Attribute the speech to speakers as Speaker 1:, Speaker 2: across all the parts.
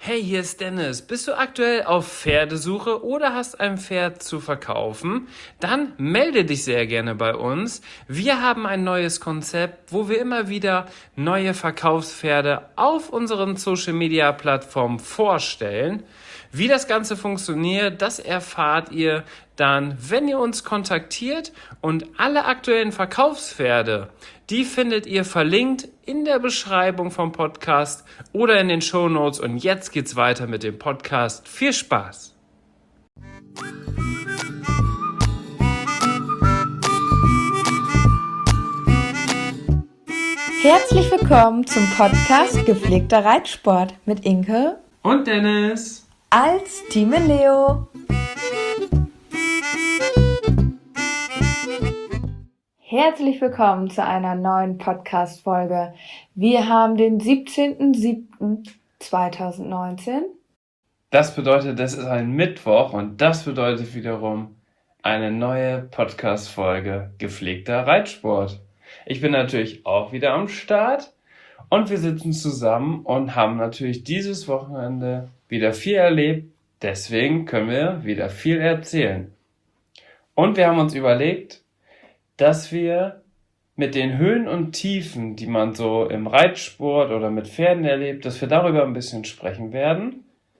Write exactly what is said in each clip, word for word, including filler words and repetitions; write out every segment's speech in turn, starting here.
Speaker 1: Hey, hier ist Dennis. Bist du aktuell auf Pferdesuche oder hast ein Pferd zu verkaufen? Dann melde dich sehr gerne bei uns. Wir haben ein neues Konzept, wo wir immer wieder neue Verkaufspferde auf unseren Social-Media-Plattformen vorstellen. Wie das Ganze funktioniert, das erfahrt ihr dann, wenn ihr uns kontaktiert, und alle aktuellen Verkaufspferde, die findet ihr verlinkt in der Beschreibung vom Podcast oder in den Shownotes. Und jetzt geht's weiter mit dem Podcast. Viel Spaß!
Speaker 2: Herzlich willkommen zum Podcast Gepflegter Reitsport mit Inke
Speaker 1: und Dennis
Speaker 2: als Team Leo. Herzlich willkommen zu einer neuen Podcast-Folge. Wir haben den siebzehnten siebten zweitausendneunzehn.
Speaker 1: Das bedeutet, das ist ein Mittwoch und das bedeutet wiederum eine neue Podcast-Folge Gepflegter Reitsport. Ich bin natürlich auch wieder am Start und wir sitzen zusammen und haben natürlich dieses Wochenende wieder viel erlebt. Deswegen können wir wieder viel erzählen. Und wir haben uns überlegt, dass wir mit den Höhen und Tiefen, die man so im Reitsport oder mit Pferden erlebt, dass wir darüber ein bisschen sprechen werden.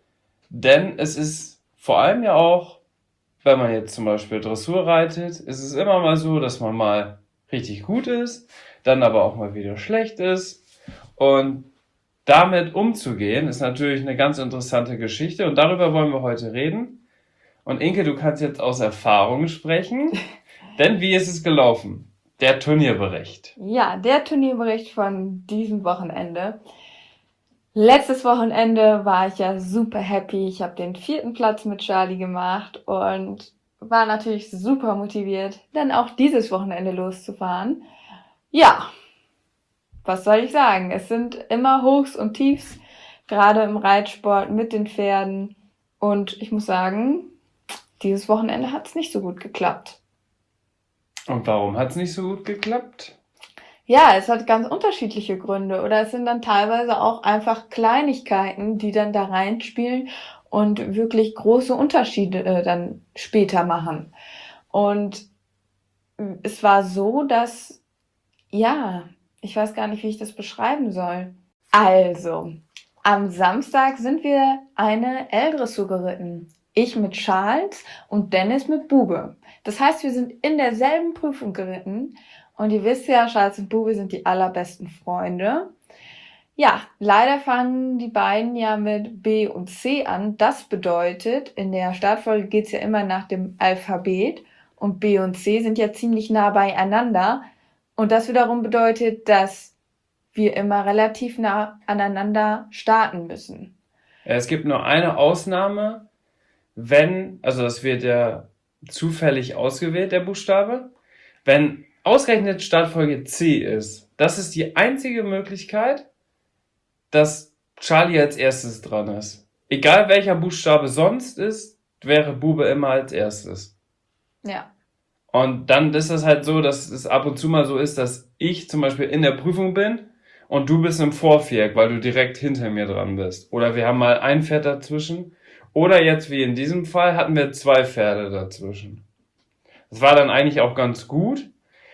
Speaker 1: Denn es ist vor allem ja auch, wenn man jetzt zum Beispiel Dressur reitet, ist es immer mal so, dass man mal richtig gut ist, dann aber auch mal wieder schlecht ist. Und damit umzugehen, ist natürlich eine ganz interessante Geschichte und darüber wollen wir heute reden. Und Inke, du kannst jetzt aus Erfahrung sprechen, denn wie ist es gelaufen? Der Turnierbericht.
Speaker 2: Ja, der Turnierbericht von diesem Wochenende. Letztes Wochenende war ich ja super happy. Ich habe den vierten Platz mit Charlie gemacht und war natürlich super motiviert, dann auch dieses Wochenende loszufahren. Ja, was soll ich sagen? Es sind immer Hochs und Tiefs, gerade im Reitsport mit den Pferden. Und ich muss sagen, dieses Wochenende hat es nicht so gut geklappt.
Speaker 1: Und warum hat es nicht so gut geklappt?
Speaker 2: Ja, es hat ganz unterschiedliche Gründe. Oder es sind dann teilweise auch einfach Kleinigkeiten, die dann da reinspielen und wirklich große Unterschiede äh, dann später machen. Und es war so, dass, ja, ich weiß gar nicht, wie ich das beschreiben soll. Also, am Samstag sind wir eine L-Dressur geritten. Ich mit Charles und Dennis mit Bube. Das heißt, wir sind in derselben Prüfung geritten. Und ihr wisst ja, Charles und Bube sind die allerbesten Freunde. Ja, leider fangen die beiden ja mit B und C an. Das bedeutet, in der Startfolge geht's ja immer nach dem Alphabet. Und B und C sind ja ziemlich nah beieinander. Und das wiederum bedeutet, dass wir immer relativ nah aneinander starten müssen.
Speaker 1: Es gibt nur eine Ausnahme, wenn, also das wird ja zufällig ausgewählt, der Buchstabe, wenn ausgerechnet Startfolge C ist. Das ist die einzige Möglichkeit, dass Charlie als erstes dran ist. Egal welcher Buchstabe sonst ist, wäre Bube immer als erstes.
Speaker 2: Ja.
Speaker 1: Und dann ist das halt so, dass es ab und zu mal so ist, dass ich zum Beispiel in der Prüfung bin und du bist im Vorviereck, weil du direkt hinter mir dran bist. Oder wir haben mal ein Pferd dazwischen. Oder jetzt wie in diesem Fall hatten wir zwei Pferde dazwischen. Das war dann eigentlich auch ganz gut.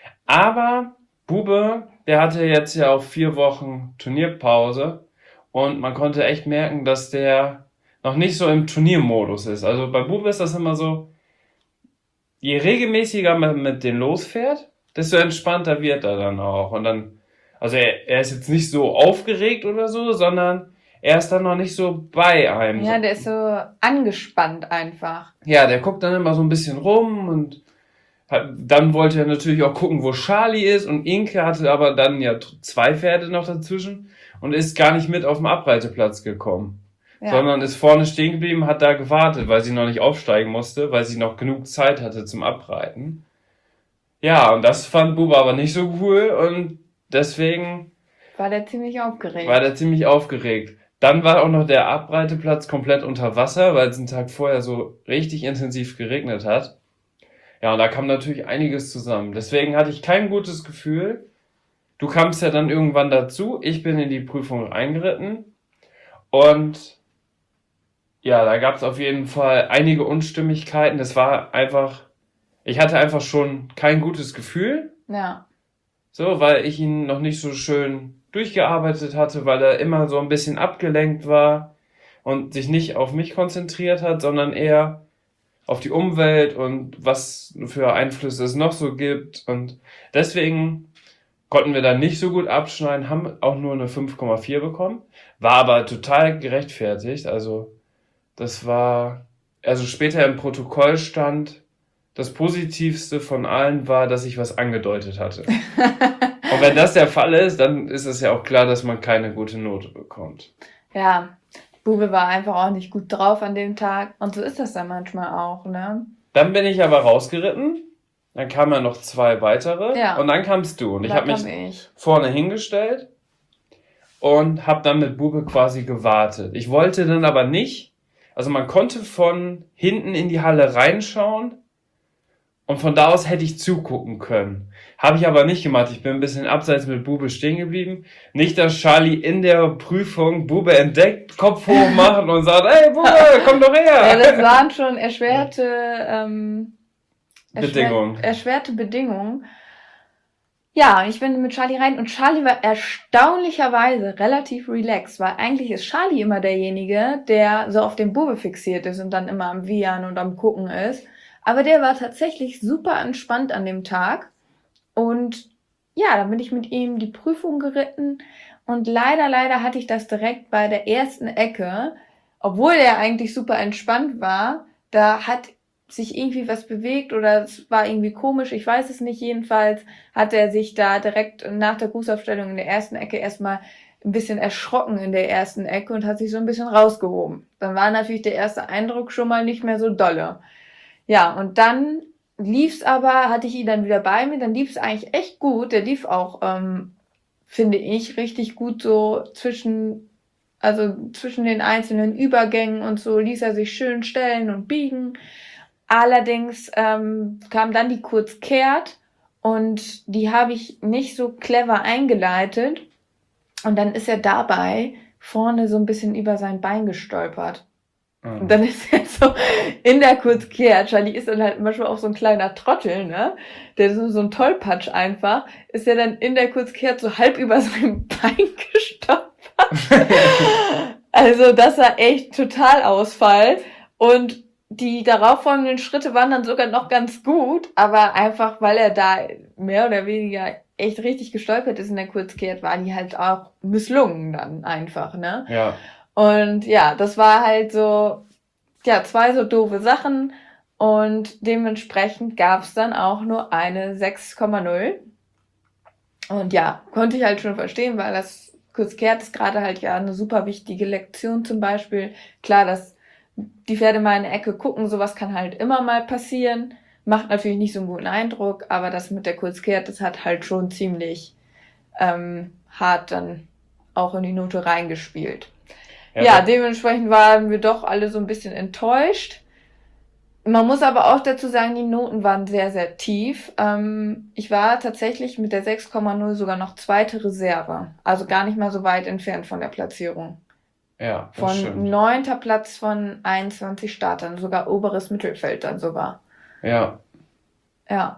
Speaker 1: Aber Bube, der hatte jetzt ja auch vier Wochen Turnierpause. Und man konnte echt merken, dass der noch nicht so im Turniermodus ist. Also bei Bube ist das immer so, je regelmäßiger man mit denen losfährt, desto entspannter wird er dann auch. Und dann, also er, er ist jetzt nicht so aufgeregt oder so, sondern er ist dann noch nicht so bei einem.
Speaker 2: Ja, der ist so angespannt einfach.
Speaker 1: Ja, der guckt dann immer so ein bisschen rum und hat, dann wollte er natürlich auch gucken, wo Charlie ist, und Inke hatte aber dann ja zwei Pferde noch dazwischen und ist gar nicht mit auf den Abreiteplatz gekommen. Ja. Sondern ist vorne stehen geblieben, hat da gewartet, weil sie noch nicht aufsteigen musste, weil sie noch genug Zeit hatte zum Abreiten. Ja, und das fand Bube aber nicht so cool und deswegen
Speaker 2: war der ziemlich aufgeregt.
Speaker 1: War der ziemlich aufgeregt. Dann war auch noch der Abreiteplatz komplett unter Wasser, weil es einen Tag vorher so richtig intensiv geregnet hat. Ja, und da kam natürlich einiges zusammen. Deswegen hatte ich kein gutes Gefühl. Du kamst ja dann irgendwann dazu. Ich bin in die Prüfung eingeritten und ja, da gab es auf jeden Fall einige Unstimmigkeiten. Das war einfach, ich hatte einfach schon kein gutes Gefühl,
Speaker 2: Ja.
Speaker 1: so, weil ich ihn noch nicht so schön durchgearbeitet hatte, weil er immer so ein bisschen abgelenkt war und sich nicht auf mich konzentriert hat, sondern eher auf die Umwelt und was für Einflüsse es noch so gibt. Und deswegen konnten wir dann nicht so gut abschneiden, haben auch nur eine fünf Komma vier bekommen, war aber total gerechtfertigt. Also das war, also später im Protokoll stand, das Positivste von allen war, dass ich was angedeutet hatte. Und wenn das der Fall ist, dann ist es ja auch klar, dass man keine gute Note bekommt.
Speaker 2: Ja, Bube war einfach auch nicht gut drauf an dem Tag. Und so ist das dann manchmal auch, ne?
Speaker 1: Dann bin ich aber rausgeritten. Dann kamen ja noch zwei weitere.
Speaker 2: Ja.
Speaker 1: Und dann kamst du. Und ich
Speaker 2: Da
Speaker 1: habe
Speaker 2: kam
Speaker 1: mich
Speaker 2: ich.
Speaker 1: vorne hingestellt und habe dann mit Bube quasi gewartet. Ich wollte dann aber nicht, also man konnte von hinten in die Halle reinschauen und von da aus hätte ich zugucken können. Habe ich aber nicht gemacht. Ich bin ein bisschen abseits mit Bube stehen geblieben. Nicht, dass Charlie in der Prüfung Bube entdeckt, Kopf hoch macht und sagt, ey Bube, komm doch
Speaker 2: Ja,
Speaker 1: her.
Speaker 2: das waren schon erschwerte, ähm,
Speaker 1: Bedingungen.
Speaker 2: erschwer, erschwerte Bedingungen. Ja, ich bin mit Charlie rein und Charlie war erstaunlicherweise relativ relaxed, weil eigentlich ist Charlie immer derjenige, der so auf den Bube fixiert ist und dann immer am Wiehern und am Gucken ist. Aber der war tatsächlich super entspannt an dem Tag. Und ja, dann bin ich mit ihm die Prüfung geritten und leider, leider hatte ich das direkt bei der ersten Ecke, obwohl er eigentlich super entspannt war, da hat sich irgendwie was bewegt oder es war irgendwie komisch, ich weiß es nicht, jedenfalls hat er sich da direkt nach der Grußaufstellung in der ersten Ecke erstmal ein bisschen erschrocken in der ersten Ecke und hat sich so ein bisschen rausgehoben. Dann war natürlich der erste Eindruck schon mal nicht mehr so dolle. Ja, und dann lief's aber, hatte ich ihn dann wieder bei mir, dann lief's eigentlich echt gut. Der lief auch, ähm, finde ich, richtig gut so zwischen, also zwischen den einzelnen Übergängen und so ließ er sich schön stellen und biegen. Allerdings ähm, kam dann die Kurzkehrt und die habe ich nicht so clever eingeleitet und dann ist er dabei vorne so ein bisschen über sein Bein gestolpert. Und dann ist er so in der Kurzkehrt, Charlie ist dann halt manchmal auch so ein kleiner Trottel, ne? Der ist so ein Tollpatsch einfach, ist er dann in der Kurzkehrt so halb über sein Bein gestolpert. Also das war echt total Ausfall. Und die darauffolgenden Schritte waren dann sogar noch ganz gut, aber einfach, weil er da mehr oder weniger echt richtig gestolpert ist in der Kurzkehrt, war die halt auch misslungen dann einfach, ne?
Speaker 1: Ja.
Speaker 2: Und ja, das war halt so, ja, zwei so doofe Sachen und dementsprechend gab's dann auch nur eine sechs Komma null. Und ja, konnte ich halt schon verstehen, weil das Kurzkehrt ist gerade halt ja eine super wichtige Lektion zum Beispiel. Klar, dass die Pferde mal in eine Ecke gucken, sowas kann halt immer mal passieren. Macht natürlich nicht so einen guten Eindruck, aber das mit der Kurzkehrt, das hat halt schon ziemlich ähm, hart dann auch in die Note reingespielt. Ja, ja, dementsprechend waren wir doch alle so ein bisschen enttäuscht. Man muss aber auch dazu sagen, die Noten waren sehr, sehr tief. Ähm, ich war tatsächlich mit der sechs Komma null sogar noch zweite Reserve. Also gar nicht mal so weit entfernt von der Platzierung.
Speaker 1: Ja, das
Speaker 2: Von
Speaker 1: stimmt.
Speaker 2: neunter Platz von einundzwanzig Startern, sogar oberes Mittelfeld dann sogar.
Speaker 1: Ja.
Speaker 2: Ja.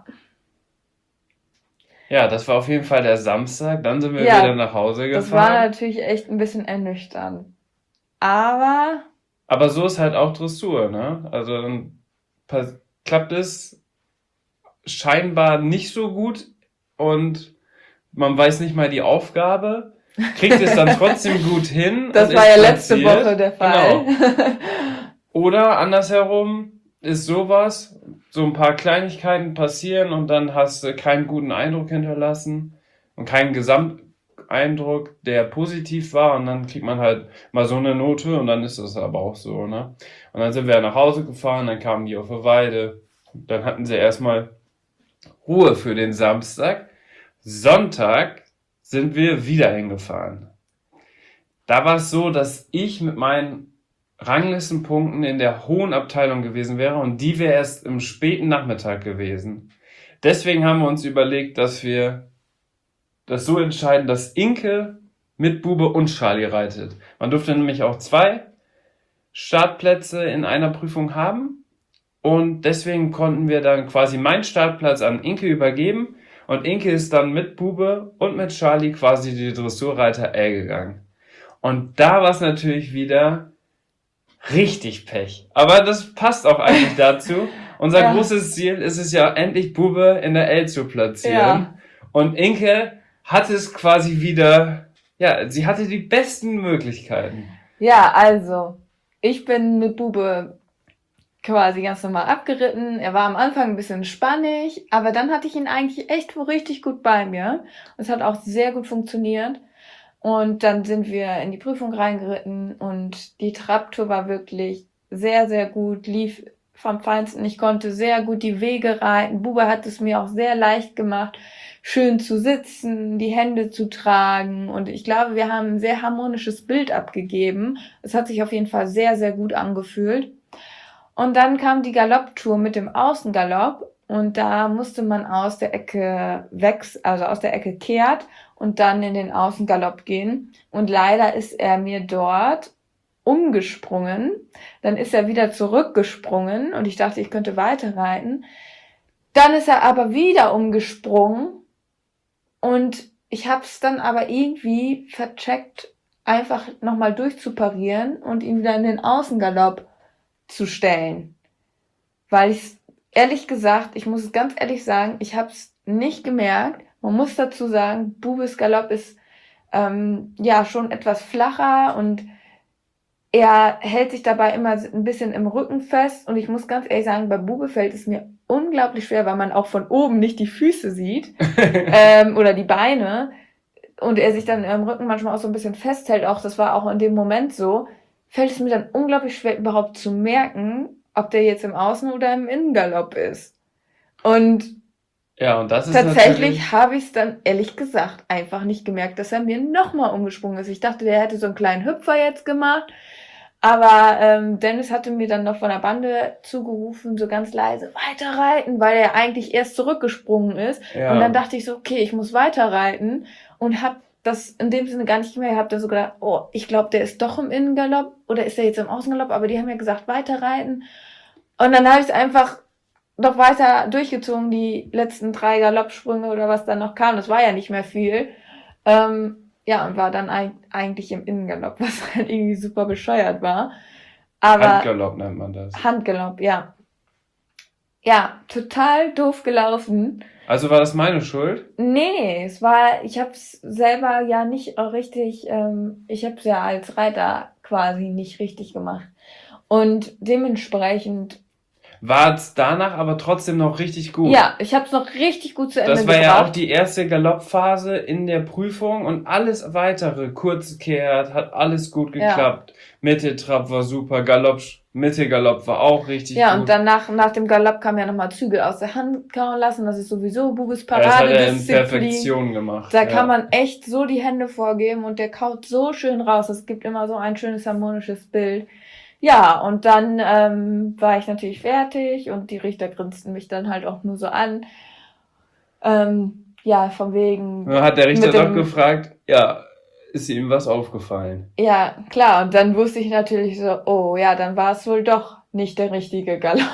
Speaker 1: Ja, das war auf jeden Fall der Samstag. Dann sind wir
Speaker 2: Ja,
Speaker 1: wieder nach Hause
Speaker 2: Das war
Speaker 1: gefahren.
Speaker 2: natürlich echt ein bisschen ernüchternd. Aber
Speaker 1: Aber so ist halt auch Dressur, ne? Also dann pass- klappt es scheinbar nicht so gut und man weiß nicht mal die Aufgabe, kriegt es dann trotzdem gut hin
Speaker 2: das
Speaker 1: und
Speaker 2: war
Speaker 1: ist
Speaker 2: ja letzte
Speaker 1: platziert.
Speaker 2: Woche der Fall.
Speaker 1: Genau. Oder andersherum ist sowas, so ein paar Kleinigkeiten passieren und dann hast du keinen guten Eindruck hinterlassen und keinen Gesamteindruck, der positiv war und dann kriegt man halt mal so eine Note und dann ist das aber auch so, ne? Und dann sind wir nach Hause gefahren, dann kamen die auf die Weide, dann hatten sie erstmal Ruhe für den Samstag. Sonntag sind wir wieder hingefahren. Da war es so, dass ich mit meinen Ranglistenpunkten in der hohen Abteilung gewesen wäre und die wäre erst im späten Nachmittag gewesen. Deswegen haben wir uns überlegt, dass wir das so entscheiden, dass Inke mit Bube und Charlie reitet. Man durfte nämlich auch zwei Startplätze in einer Prüfung haben. Und deswegen konnten wir dann quasi meinen Startplatz an Inke übergeben. Und Inke ist dann mit Bube und mit Charlie quasi die Dressurreiter L gegangen. Und da war es natürlich wieder richtig Pech. Aber das passt auch eigentlich dazu. Unser
Speaker 2: Ja.
Speaker 1: großes Ziel ist es ja, endlich Bube in der L zu platzieren.
Speaker 2: Ja.
Speaker 1: Und Inke hatte es quasi wieder, ja, sie hatte die besten Möglichkeiten.
Speaker 2: Ja, also, ich bin mit Bube quasi ganz normal abgeritten. Er war am Anfang ein bisschen spannig, aber dann hatte ich ihn eigentlich echt richtig gut bei mir. Es hat auch sehr gut funktioniert. Und dann sind wir in die Prüfung reingeritten und die Trabtour war wirklich sehr, sehr gut, lief vom Feinsten. Ich konnte sehr gut die Wege reiten. Bube hat es mir auch sehr leicht gemacht, schön zu sitzen, die Hände zu tragen. Und ich glaube, wir haben ein sehr harmonisches Bild abgegeben. Es hat sich auf jeden Fall sehr, sehr gut angefühlt. Und dann kam die Galopptour mit dem Außengalopp. Und da musste man aus der Ecke wechseln, also aus der Ecke kehrt und dann in den Außengalopp gehen. Und leider ist er mir dort umgesprungen. Dann ist er wieder zurückgesprungen und ich dachte, ich könnte weiterreiten. Dann ist er aber wieder umgesprungen und ich habe es dann aber irgendwie vercheckt, einfach nochmal durchzuparieren und ihn wieder in den Außengalopp zu stellen. Weil ich ehrlich gesagt, ich muss es ganz ehrlich sagen, ich habe es nicht gemerkt. Man muss dazu sagen, Bubes Galopp ist ähm, ja schon etwas flacher und er hält sich dabei immer ein bisschen im Rücken fest. Und ich muss ganz ehrlich sagen, bei Bube fällt es mir unglaublich schwer, weil man auch von oben nicht die Füße sieht ähm, oder die Beine und er sich dann im Rücken manchmal auch so ein bisschen festhält. Auch das war auch in dem Moment so. Fällt es mir dann unglaublich schwer, überhaupt zu merken, ob der jetzt im Außen- oder im Innengalopp ist. Und
Speaker 1: Ja, und das ist
Speaker 2: tatsächlich habe ich es dann ehrlich gesagt einfach nicht gemerkt, dass er mir nochmal umgesprungen ist. Ich dachte, der hätte so einen kleinen Hüpfer jetzt gemacht. Aber ähm, Dennis hatte mir dann noch von der Bande zugerufen, so ganz leise, weiterreiten, weil er eigentlich erst zurückgesprungen ist.
Speaker 1: Ja.
Speaker 2: Und dann dachte ich so, okay, ich muss weiterreiten und habe das in dem Sinne gar nicht mehr. Ich habe da so gedacht, oh, ich glaube, der ist doch im Innengalopp oder ist er jetzt im Außengalopp? Aber die haben ja gesagt, weiterreiten. Und dann habe ich es einfach noch weiter durchgezogen, die letzten drei Galoppsprünge oder was dann noch kam. Das war ja nicht mehr viel. Ähm, ja, und war dann eig- eigentlich im Innengalopp, was halt irgendwie super bescheuert war. Aber
Speaker 1: Handgalopp nennt man das.
Speaker 2: Handgalopp, ja. Ja, total doof gelaufen.
Speaker 1: Also war das meine Schuld?
Speaker 2: Nee, es war, ich hab's selber ja nicht richtig, ähm, ich hab's ja als Reiter quasi nicht richtig gemacht. Und dementsprechend,
Speaker 1: War es danach aber trotzdem noch richtig gut?
Speaker 2: ja, ich hab's noch richtig gut zu Ende
Speaker 1: Das war
Speaker 2: gebracht.
Speaker 1: ja auch die erste Galoppphase in der Prüfung und alles weitere, kurz kehrt, hat alles gut
Speaker 2: Ja.
Speaker 1: geklappt. Mitte Trab war super, Galopp, Mitte Galopp war auch richtig
Speaker 2: Ja,
Speaker 1: gut.
Speaker 2: und danach, nach dem Galopp kam ja nochmal Zügel aus der Hand kauen lassen. Das ist sowieso Bubes
Speaker 1: Ja, das hat er in
Speaker 2: Paradedisziplin.
Speaker 1: Perfektion gemacht.
Speaker 2: Da
Speaker 1: ja.
Speaker 2: kann man echt so die Hände vorgeben und der kaut so schön raus. Es gibt immer so ein schönes harmonisches Bild. Ja, und dann ähm, war ich natürlich fertig und die Richter grinsten mich dann halt auch nur so an. Ähm, ja, von wegen.
Speaker 1: Dann hat der Richter
Speaker 2: mit
Speaker 1: doch
Speaker 2: dem-
Speaker 1: gefragt, ja, ist ihm was aufgefallen?
Speaker 2: Ja, klar. Und dann wusste ich natürlich so, oh ja, dann war es wohl doch nicht der richtige Galopp.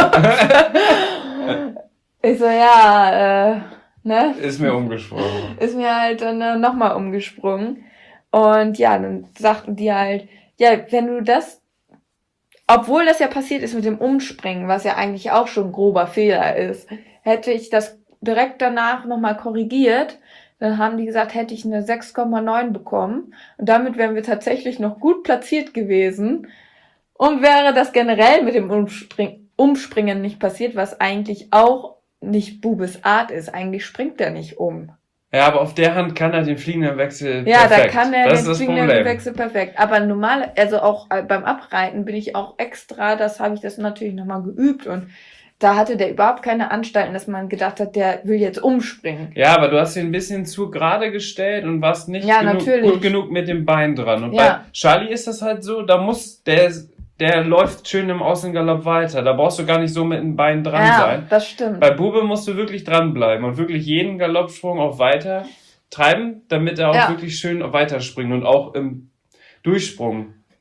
Speaker 2: Ich so, ja, äh, ne?
Speaker 1: Ist mir umgesprungen.
Speaker 2: Ist mir halt dann äh, nochmal umgesprungen. Und ja, dann sagten die halt, ja, wenn du das, obwohl das ja passiert ist mit dem Umspringen, was ja eigentlich auch schon ein grober Fehler ist, hätte ich das direkt danach nochmal korrigiert, dann haben die gesagt, hätte ich eine sechs Komma neun bekommen. Und damit wären wir tatsächlich noch gut platziert gewesen. Und wäre das generell mit dem Umspring- Umspringen nicht passiert, was eigentlich auch nicht Bubes Art ist. Eigentlich springt er nicht um.
Speaker 1: Ja, aber auf der Hand kann er den fliegenden Wechsel
Speaker 2: Ja,
Speaker 1: perfekt.
Speaker 2: da kann er
Speaker 1: das ist
Speaker 2: den
Speaker 1: das
Speaker 2: fliegenden
Speaker 1: Problem.
Speaker 2: Wechsel perfekt. Aber normal, also auch äh, beim Abreiten bin ich auch extra, das habe ich das natürlich nochmal geübt und da hatte der überhaupt keine Anstalten, dass man gedacht hat, der will jetzt umspringen.
Speaker 1: Ja, aber du hast ihn ein bisschen zu gerade gestellt und warst nicht
Speaker 2: Ja,
Speaker 1: genug,
Speaker 2: natürlich.
Speaker 1: gut genug mit dem Bein dran. Und
Speaker 2: Ja.
Speaker 1: bei Charlie ist das halt so, da muss der, der läuft schön im Außengalopp weiter. Da brauchst du gar nicht so mit dem Bein dran
Speaker 2: Ja,
Speaker 1: sein.
Speaker 2: das stimmt.
Speaker 1: Bei Bube musst du wirklich dranbleiben und wirklich jeden Galoppsprung auch weiter treiben, damit er auch
Speaker 2: Ja.
Speaker 1: wirklich schön weiterspringt und auch im Durchsprung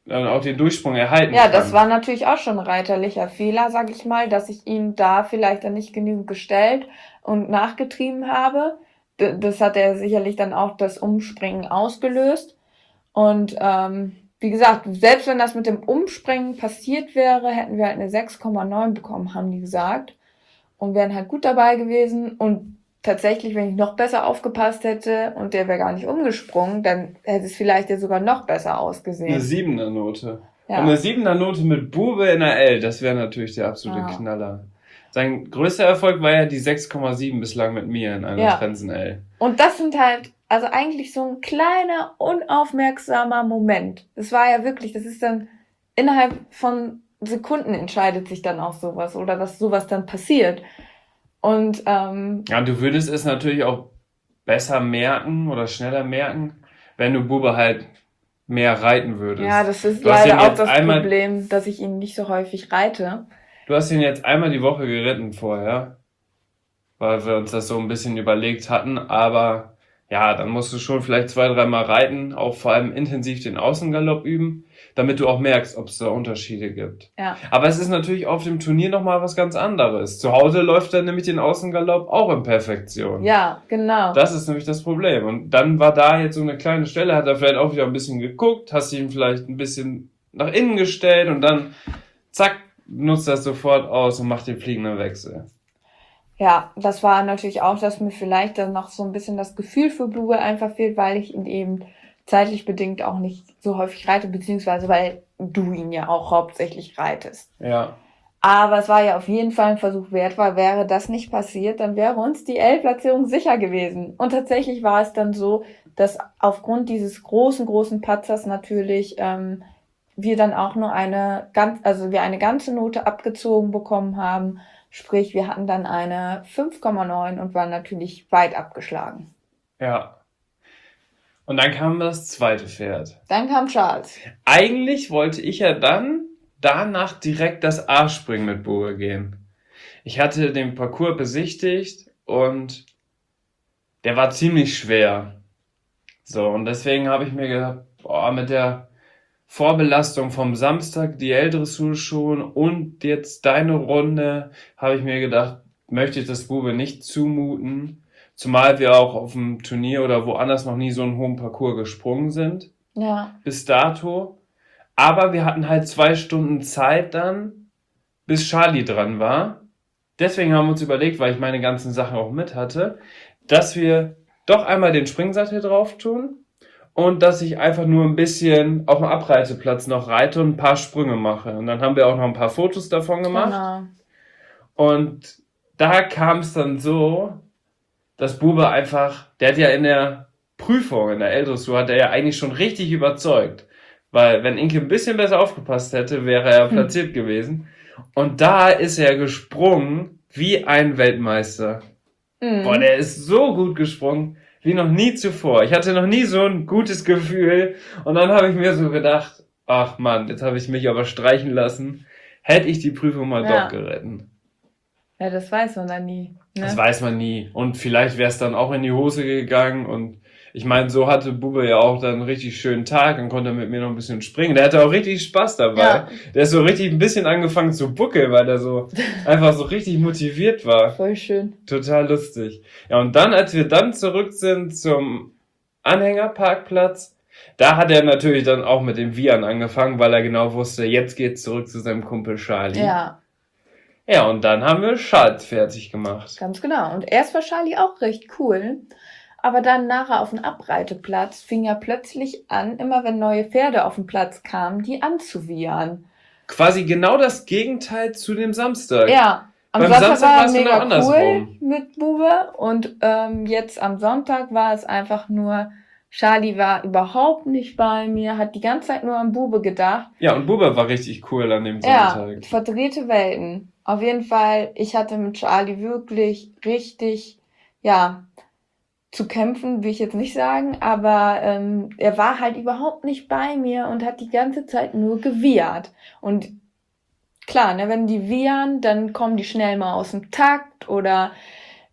Speaker 1: dann auch den Durchsprung erhalten
Speaker 2: Ja,
Speaker 1: kann.
Speaker 2: das war natürlich auch schon ein reiterlicher Fehler, sag ich mal, dass ich ihn da vielleicht dann nicht genügend gestellt und nachgetrieben habe. D- Das hat er sicherlich dann auch das Umspringen ausgelöst. Und ähm, wie gesagt, selbst wenn das mit dem Umspringen passiert wäre, hätten wir halt eine sechs Komma neun bekommen, haben die gesagt. Und wären halt gut dabei gewesen. Und tatsächlich, wenn ich noch besser aufgepasst hätte und der wäre gar nicht umgesprungen, dann hätte es vielleicht ja sogar noch besser
Speaker 1: Eine
Speaker 2: ausgesehen.
Speaker 1: siebener Note. Und
Speaker 2: Ja,
Speaker 1: eine siebener Note mit Bube in der L, das wäre natürlich der absolute
Speaker 2: ja,
Speaker 1: Knaller. Sein größter Erfolg war ja die sechs Komma sieben bislang mit mir in einer
Speaker 2: ja.
Speaker 1: Trensen L.
Speaker 2: Und das sind halt, also eigentlich so ein kleiner, unaufmerksamer Moment. Das war ja wirklich, das ist dann innerhalb von Sekunden entscheidet sich dann auch sowas oder dass sowas dann passiert. Und ähm,
Speaker 1: Ja, du würdest es natürlich auch besser merken oder schneller merken, wenn du Bube halt mehr reiten würdest.
Speaker 2: ja, das ist
Speaker 1: Du hast ihn
Speaker 2: leider auch
Speaker 1: jetzt
Speaker 2: das
Speaker 1: einmal,
Speaker 2: Problem, dass ich ihn nicht so häufig reite.
Speaker 1: du hast ihn jetzt einmal die Woche geritten vorher, weil wir uns das so ein bisschen überlegt hatten, aber ja, dann musst du schon vielleicht zwei, dreimal reiten, auch vor allem intensiv den Außengalopp üben, damit du auch merkst, ob es da Unterschiede gibt.
Speaker 2: Ja,
Speaker 1: Aber es ist natürlich auf dem Turnier nochmal was ganz anderes. Zu Hause läuft er nämlich den Außengalopp auch in Perfektion.
Speaker 2: ja, genau.
Speaker 1: Das ist nämlich das Problem. Und dann war da jetzt so eine kleine Stelle, hat er vielleicht auch wieder ein bisschen geguckt, hast ihn vielleicht ein bisschen nach innen gestellt und dann zack, nutzt das sofort aus und macht den fliegenden Wechsel.
Speaker 2: Ja, das war natürlich auch, dass mir vielleicht dann noch so ein bisschen das Gefühl für Bube einfach fehlt, weil ich ihn eben zeitlich bedingt auch nicht so häufig reite, beziehungsweise weil du ihn ja auch hauptsächlich reitest.
Speaker 1: Ja.
Speaker 2: Aber es war ja auf jeden Fall ein Versuch wert, weil wäre das nicht passiert, dann wäre uns die L-Platzierung sicher gewesen. Und tatsächlich war es dann so, dass aufgrund dieses großen, großen Patzers natürlich ähm, wir dann auch nur eine ganz, also wir eine ganze Note abgezogen bekommen haben. Sprich, wir hatten dann eine fünf Komma neun und waren natürlich weit abgeschlagen.
Speaker 1: Ja. Und dann kam das zweite Pferd.
Speaker 2: Dann kam Charles.
Speaker 1: Eigentlich wollte ich ja dann danach direkt das A-Springen mit Bube gehen. Ich hatte den Parcours besichtigt und der war ziemlich schwer. So, und deswegen habe ich mir gedacht, boah, mit der Vorbelastung vom Samstag, die L-Dressur schon und jetzt deine Runde, habe ich mir gedacht, möchte ich das Bube nicht zumuten, zumal wir auch auf dem Turnier oder woanders noch nie so einen hohen Parcours gesprungen sind,
Speaker 2: Ja,
Speaker 1: bis dato. Aber wir hatten halt zwei Stunden Zeit dann, bis Charlie dran war. Deswegen haben wir uns überlegt, weil ich meine ganzen Sachen auch mit hatte, dass wir doch einmal den Springsattel drauf tun und dass ich einfach nur ein bisschen auf dem Abreiteplatz noch reite und ein paar Sprünge mache. Und dann haben wir auch noch ein paar Fotos davon gemacht.
Speaker 2: genau.
Speaker 1: Und da kam es dann so, dass Bube einfach, der hat ja in der Prüfung, in der L-Dressur, hat er ja eigentlich schon richtig überzeugt. Weil wenn Inke ein bisschen besser aufgepasst hätte, wäre er
Speaker 2: Hm.
Speaker 1: platziert gewesen. Und da ist er gesprungen wie ein Weltmeister. Boah,
Speaker 2: Mhm.
Speaker 1: der ist so gut gesprungen wie noch nie zuvor. Ich hatte noch nie so ein gutes Gefühl. Und dann habe ich mir so gedacht, ach Mann, jetzt habe ich mich aber streichen lassen. Hätte ich die Prüfung mal
Speaker 2: Ja.
Speaker 1: doch geritten.
Speaker 2: Ja, das weiß man dann nie.
Speaker 1: Das
Speaker 2: Ne?
Speaker 1: weiß man nie. Und vielleicht wäre es dann auch in die Hose gegangen. Und ich meine, so hatte Bube ja auch dann einen richtig schönen Tag und konnte mit mir noch ein bisschen springen. Der hatte auch richtig Spaß dabei.
Speaker 2: Ja,
Speaker 1: Der ist so richtig ein bisschen angefangen zu buckeln, weil der so einfach so richtig motiviert war.
Speaker 2: voll schön.
Speaker 1: Total lustig. Ja, und dann, als wir dann zurück sind zum Anhängerparkplatz, da hat er natürlich dann auch mit dem Vian angefangen, weil er genau wusste, jetzt geht's zurück zu seinem Kumpel Charlie.
Speaker 2: Ja,
Speaker 1: Ja, und dann haben wir Charles fertig gemacht.
Speaker 2: ganz genau. Und erst war Charlie auch recht cool. Aber dann nachher auf dem Abreiteplatz fing er plötzlich an, immer wenn neue Pferde auf den Platz kamen, die anzuwiehern.
Speaker 1: Quasi genau das Gegenteil zu dem Samstag.
Speaker 2: Ja, am
Speaker 1: Beim
Speaker 2: Samstag
Speaker 1: Samstag
Speaker 2: war
Speaker 1: war
Speaker 2: er
Speaker 1: es genau
Speaker 2: mega cool
Speaker 1: andersrum.
Speaker 2: mit Bube und ähm, jetzt am Sonntag war es einfach nur, Charlie war überhaupt nicht bei mir, hat die ganze Zeit nur an Bube gedacht.
Speaker 1: Ja, und Bube war richtig cool an dem
Speaker 2: Ja,
Speaker 1: Sonntag.
Speaker 2: verdrehte Welten. Auf jeden Fall, ich hatte mit Charlie wirklich richtig, ja, zu kämpfen, will ich jetzt nicht sagen, aber ähm, er war halt überhaupt nicht bei mir und hat die ganze Zeit nur gewiehert. Und klar, ne, wenn die wiehern, dann kommen die schnell mal aus dem Takt oder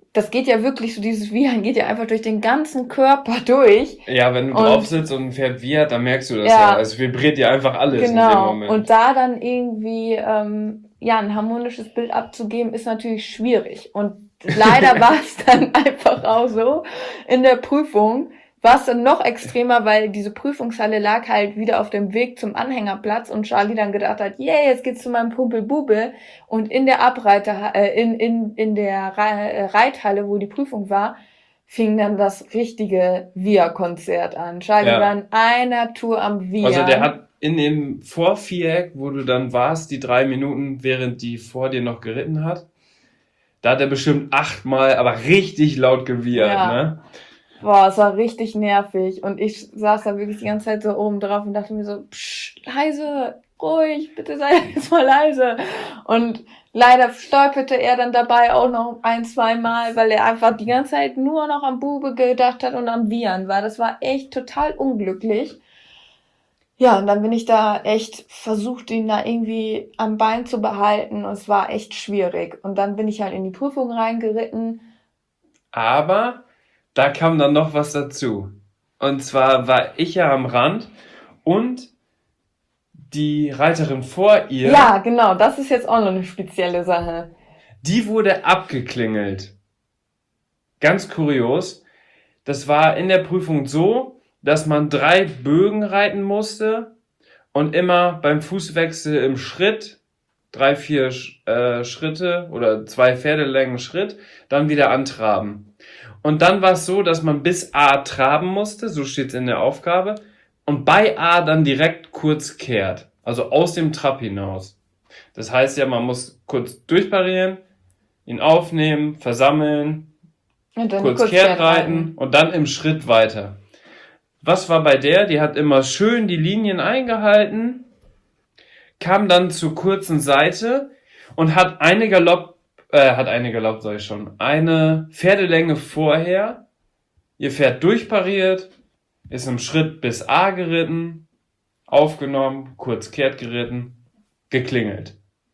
Speaker 2: das geht ja wirklich so, dieses Wiehern geht ja einfach durch den ganzen Körper durch.
Speaker 1: Ja, wenn du
Speaker 2: Und-
Speaker 1: drauf sitzt und ein Pferd wiehert, dann merkst du das
Speaker 2: Ja.
Speaker 1: ja. Es vibriert dir einfach alles in dem
Speaker 2: Genau.
Speaker 1: Moment.
Speaker 2: Und da dann irgendwie ähm, ja ein harmonisches Bild abzugeben, ist natürlich schwierig. Und leider war es dann einfach auch so in der Prüfung, war es dann noch extremer, weil diese Prüfungshalle lag halt wieder auf dem Weg zum Anhängerplatz und Charlie dann gedacht hat, yeah, jetzt geht's zu meinem Kumpel Bube. Und in der Abreiter, äh, in, in, in der Re- Reithalle, wo die Prüfung war, fing dann das richtige Via-Konzert an. Charlie
Speaker 1: Ja.
Speaker 2: war in einer Tour am Via.
Speaker 1: Also der hat in dem Vorviereck, wo du dann warst, die drei Minuten, während die vor dir noch geritten hat, da hat er bestimmt achtmal, aber richtig laut gewiehert,
Speaker 2: Ja.
Speaker 1: ne?
Speaker 2: Boah, es war richtig nervig. Und ich saß da wirklich die ganze Zeit so oben drauf und dachte mir so, psch, leise, ruhig, bitte sei jetzt mal leise. Und leider stolperte er dann dabei auch noch ein, zwei Mal, weil er einfach die ganze Zeit nur noch am Bube gedacht hat und am Wiehern war. Das war echt total unglücklich. Ja, und dann bin ich da echt versucht, ihn da irgendwie am Bein zu behalten. Und es war echt schwierig. Und dann bin ich halt in die Prüfung reingeritten.
Speaker 1: Aber da kam dann noch was dazu. Und zwar war ich ja am Rand und die Reiterin vor ihr,
Speaker 2: Ja, genau, das ist jetzt auch noch eine spezielle Sache.
Speaker 1: die wurde abgeklingelt. Ganz kurios. Das war in der Prüfung so, dass man drei Bögen reiten musste und immer beim Fußwechsel im Schritt, drei, vier äh, Schritte oder zwei Pferdelängen Schritt, dann wieder antraben. Und dann war es so, dass man bis A traben musste, so steht es in der Aufgabe, und bei A dann direkt kurz kehrt, also aus dem Trab hinaus. Das heißt ja, man muss kurz durchparieren, ihn aufnehmen, versammeln,
Speaker 2: Und dann
Speaker 1: kurz
Speaker 2: kurz
Speaker 1: kehrt
Speaker 2: Pferd
Speaker 1: reiten und dann im Schritt weiter. Was war bei der? Die hat immer schön die Linien eingehalten, kam dann zur kurzen Seite und hat eine Galopp, äh, hat eine Galopp, sag ich schon, eine Pferdelänge vorher ihr Pferd durchpariert, ist im Schritt bis A geritten, aufgenommen, kurz kehrt geritten, geklingelt.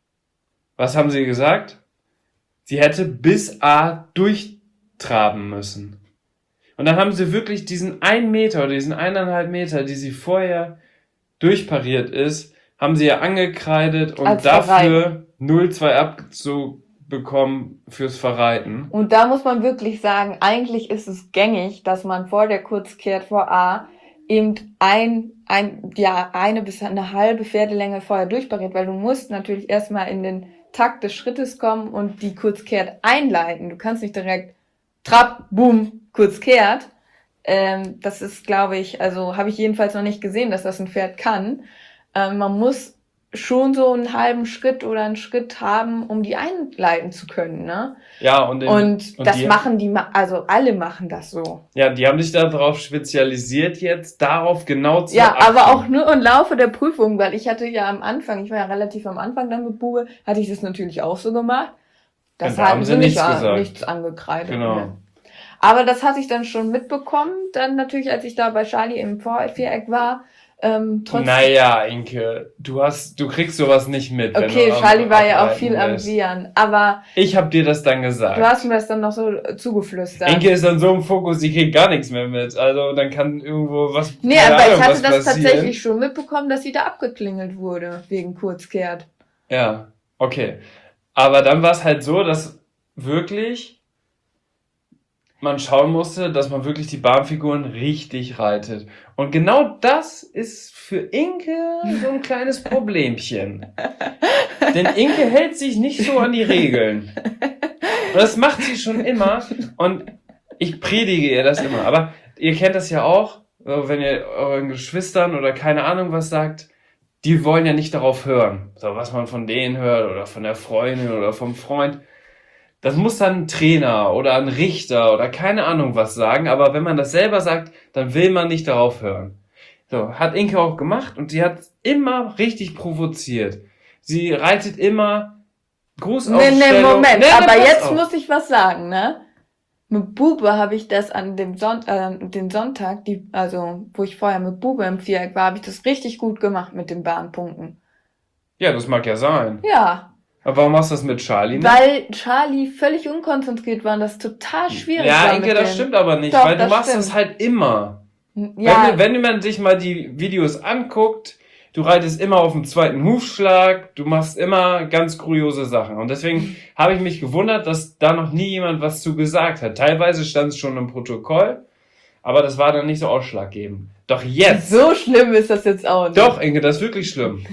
Speaker 1: Was haben sie gesagt? Sie hätte bis A durchtraben müssen. Und dann haben sie wirklich diesen einen Meter oder diesen eineinhalb Meter, die sie vorher durchpariert ist, haben sie ja angekreidet und
Speaker 2: Als
Speaker 1: dafür null Komma zwei Abzug bekommen fürs Verreiten.
Speaker 2: Und da muss man wirklich sagen, eigentlich ist es gängig, dass man vor der Kurzkehrt vor A eben ein, ein, ja, eine bis eine halbe Pferdelänge vorher durchpariert, weil du musst natürlich erstmal in den Takt des Schrittes kommen und die Kurzkehrt einleiten. Du kannst nicht direkt Trab, Boom, Kurzkehrt. Ähm, das ist, glaube ich, also habe ich jedenfalls noch nicht gesehen, dass das ein Pferd kann. Ähm, man muss schon so einen halben Schritt oder einen Schritt haben, um die einleiten zu können, ne?
Speaker 1: Ja, und, in,
Speaker 2: Und,
Speaker 1: und
Speaker 2: das
Speaker 1: die,
Speaker 2: machen die, ma- also alle machen das so.
Speaker 1: ja, die haben sich darauf spezialisiert jetzt, darauf genau zu
Speaker 2: Ja,
Speaker 1: achten.
Speaker 2: aber auch nur im Laufe der Prüfung, weil ich hatte ja am Anfang, ich war ja relativ am Anfang dann mit Bube, hatte ich das natürlich auch so gemacht. Das
Speaker 1: Und da
Speaker 2: haben
Speaker 1: haben
Speaker 2: sie
Speaker 1: sie
Speaker 2: nicht,
Speaker 1: nichts gesagt.
Speaker 2: nichts angekreidet.
Speaker 1: Genau.
Speaker 2: Ne. Aber das hatte ich dann schon mitbekommen, dann natürlich, als ich da bei Charlie im Vorviereck war. Ähm, trotzdem,
Speaker 1: Naja, Inke, du hast, du kriegst sowas nicht mit. wenn
Speaker 2: okay,
Speaker 1: du am
Speaker 2: Charlie war ja auch
Speaker 1: Abreiten
Speaker 2: viel am
Speaker 1: bist.
Speaker 2: Wiehern, aber
Speaker 1: Ich hab dir das dann gesagt.
Speaker 2: du hast mir das dann noch so zugeflüstert.
Speaker 1: Inke ist dann so im Fokus, die kriegt gar nichts mehr mit. Also dann kann irgendwo was.
Speaker 2: Nee,
Speaker 1: keine
Speaker 2: aber
Speaker 1: Ahnung,
Speaker 2: ich hatte
Speaker 1: was
Speaker 2: das
Speaker 1: passieren.
Speaker 2: tatsächlich schon mitbekommen, dass sie da abgeklingelt wurde, wegen Kurzkehrt.
Speaker 1: Ja, okay. Aber dann war es halt so, dass wirklich man schauen musste, dass man wirklich die Bahnfiguren richtig reitet. Und genau das ist für Inke so ein kleines Problemchen. Denn Inke hält sich nicht so an die Regeln. Und das macht sie schon immer. Und ich predige ihr das immer. Aber ihr kennt das ja auch, wenn ihr euren Geschwistern oder keine Ahnung was sagt, die wollen ja nicht darauf hören. So, was man von denen hört oder von der Freundin oder vom Freund. Das muss dann ein Trainer oder ein Richter oder keine Ahnung was sagen, aber wenn man das selber sagt, dann will man nicht darauf hören. So, hat Inke auch gemacht und sie hat immer richtig provoziert. Sie reitet immer
Speaker 2: Nee,
Speaker 1: Grußaufstellung.
Speaker 2: nee, Moment,
Speaker 1: Nee, nee,
Speaker 2: aber
Speaker 1: pass
Speaker 2: jetzt
Speaker 1: auf.
Speaker 2: muss ich was sagen, ne? Mit Bube habe ich das an dem Son äh, den Sonntag, die, also wo ich vorher mit Bube im Viereck war, habe ich das richtig gut gemacht mit den Bahnpunkten.
Speaker 1: Ja, das mag ja sein.
Speaker 2: Ja,
Speaker 1: Aber warum machst du das mit Charlie nicht?
Speaker 2: Weil Charlie völlig unkonzentriert war und das total schwierig
Speaker 1: Ja,
Speaker 2: war
Speaker 1: Inge,
Speaker 2: mit
Speaker 1: das
Speaker 2: dem.
Speaker 1: stimmt aber nicht,
Speaker 2: Doch,
Speaker 1: weil du
Speaker 2: das
Speaker 1: machst
Speaker 2: stimmt.
Speaker 1: das halt immer.
Speaker 2: Ja,
Speaker 1: Wenn, wenn man sich mal die Videos anguckt, du reitest immer auf dem zweiten Hufschlag, du machst immer ganz kuriose Sachen. Und deswegen habe ich mich gewundert, dass da noch nie jemand was zu gesagt hat. Teilweise stand es schon im Protokoll, aber das war dann nicht so ausschlaggebend. Doch jetzt,
Speaker 2: so schlimm ist das jetzt auch nicht.
Speaker 1: doch Inge, das ist wirklich schlimm.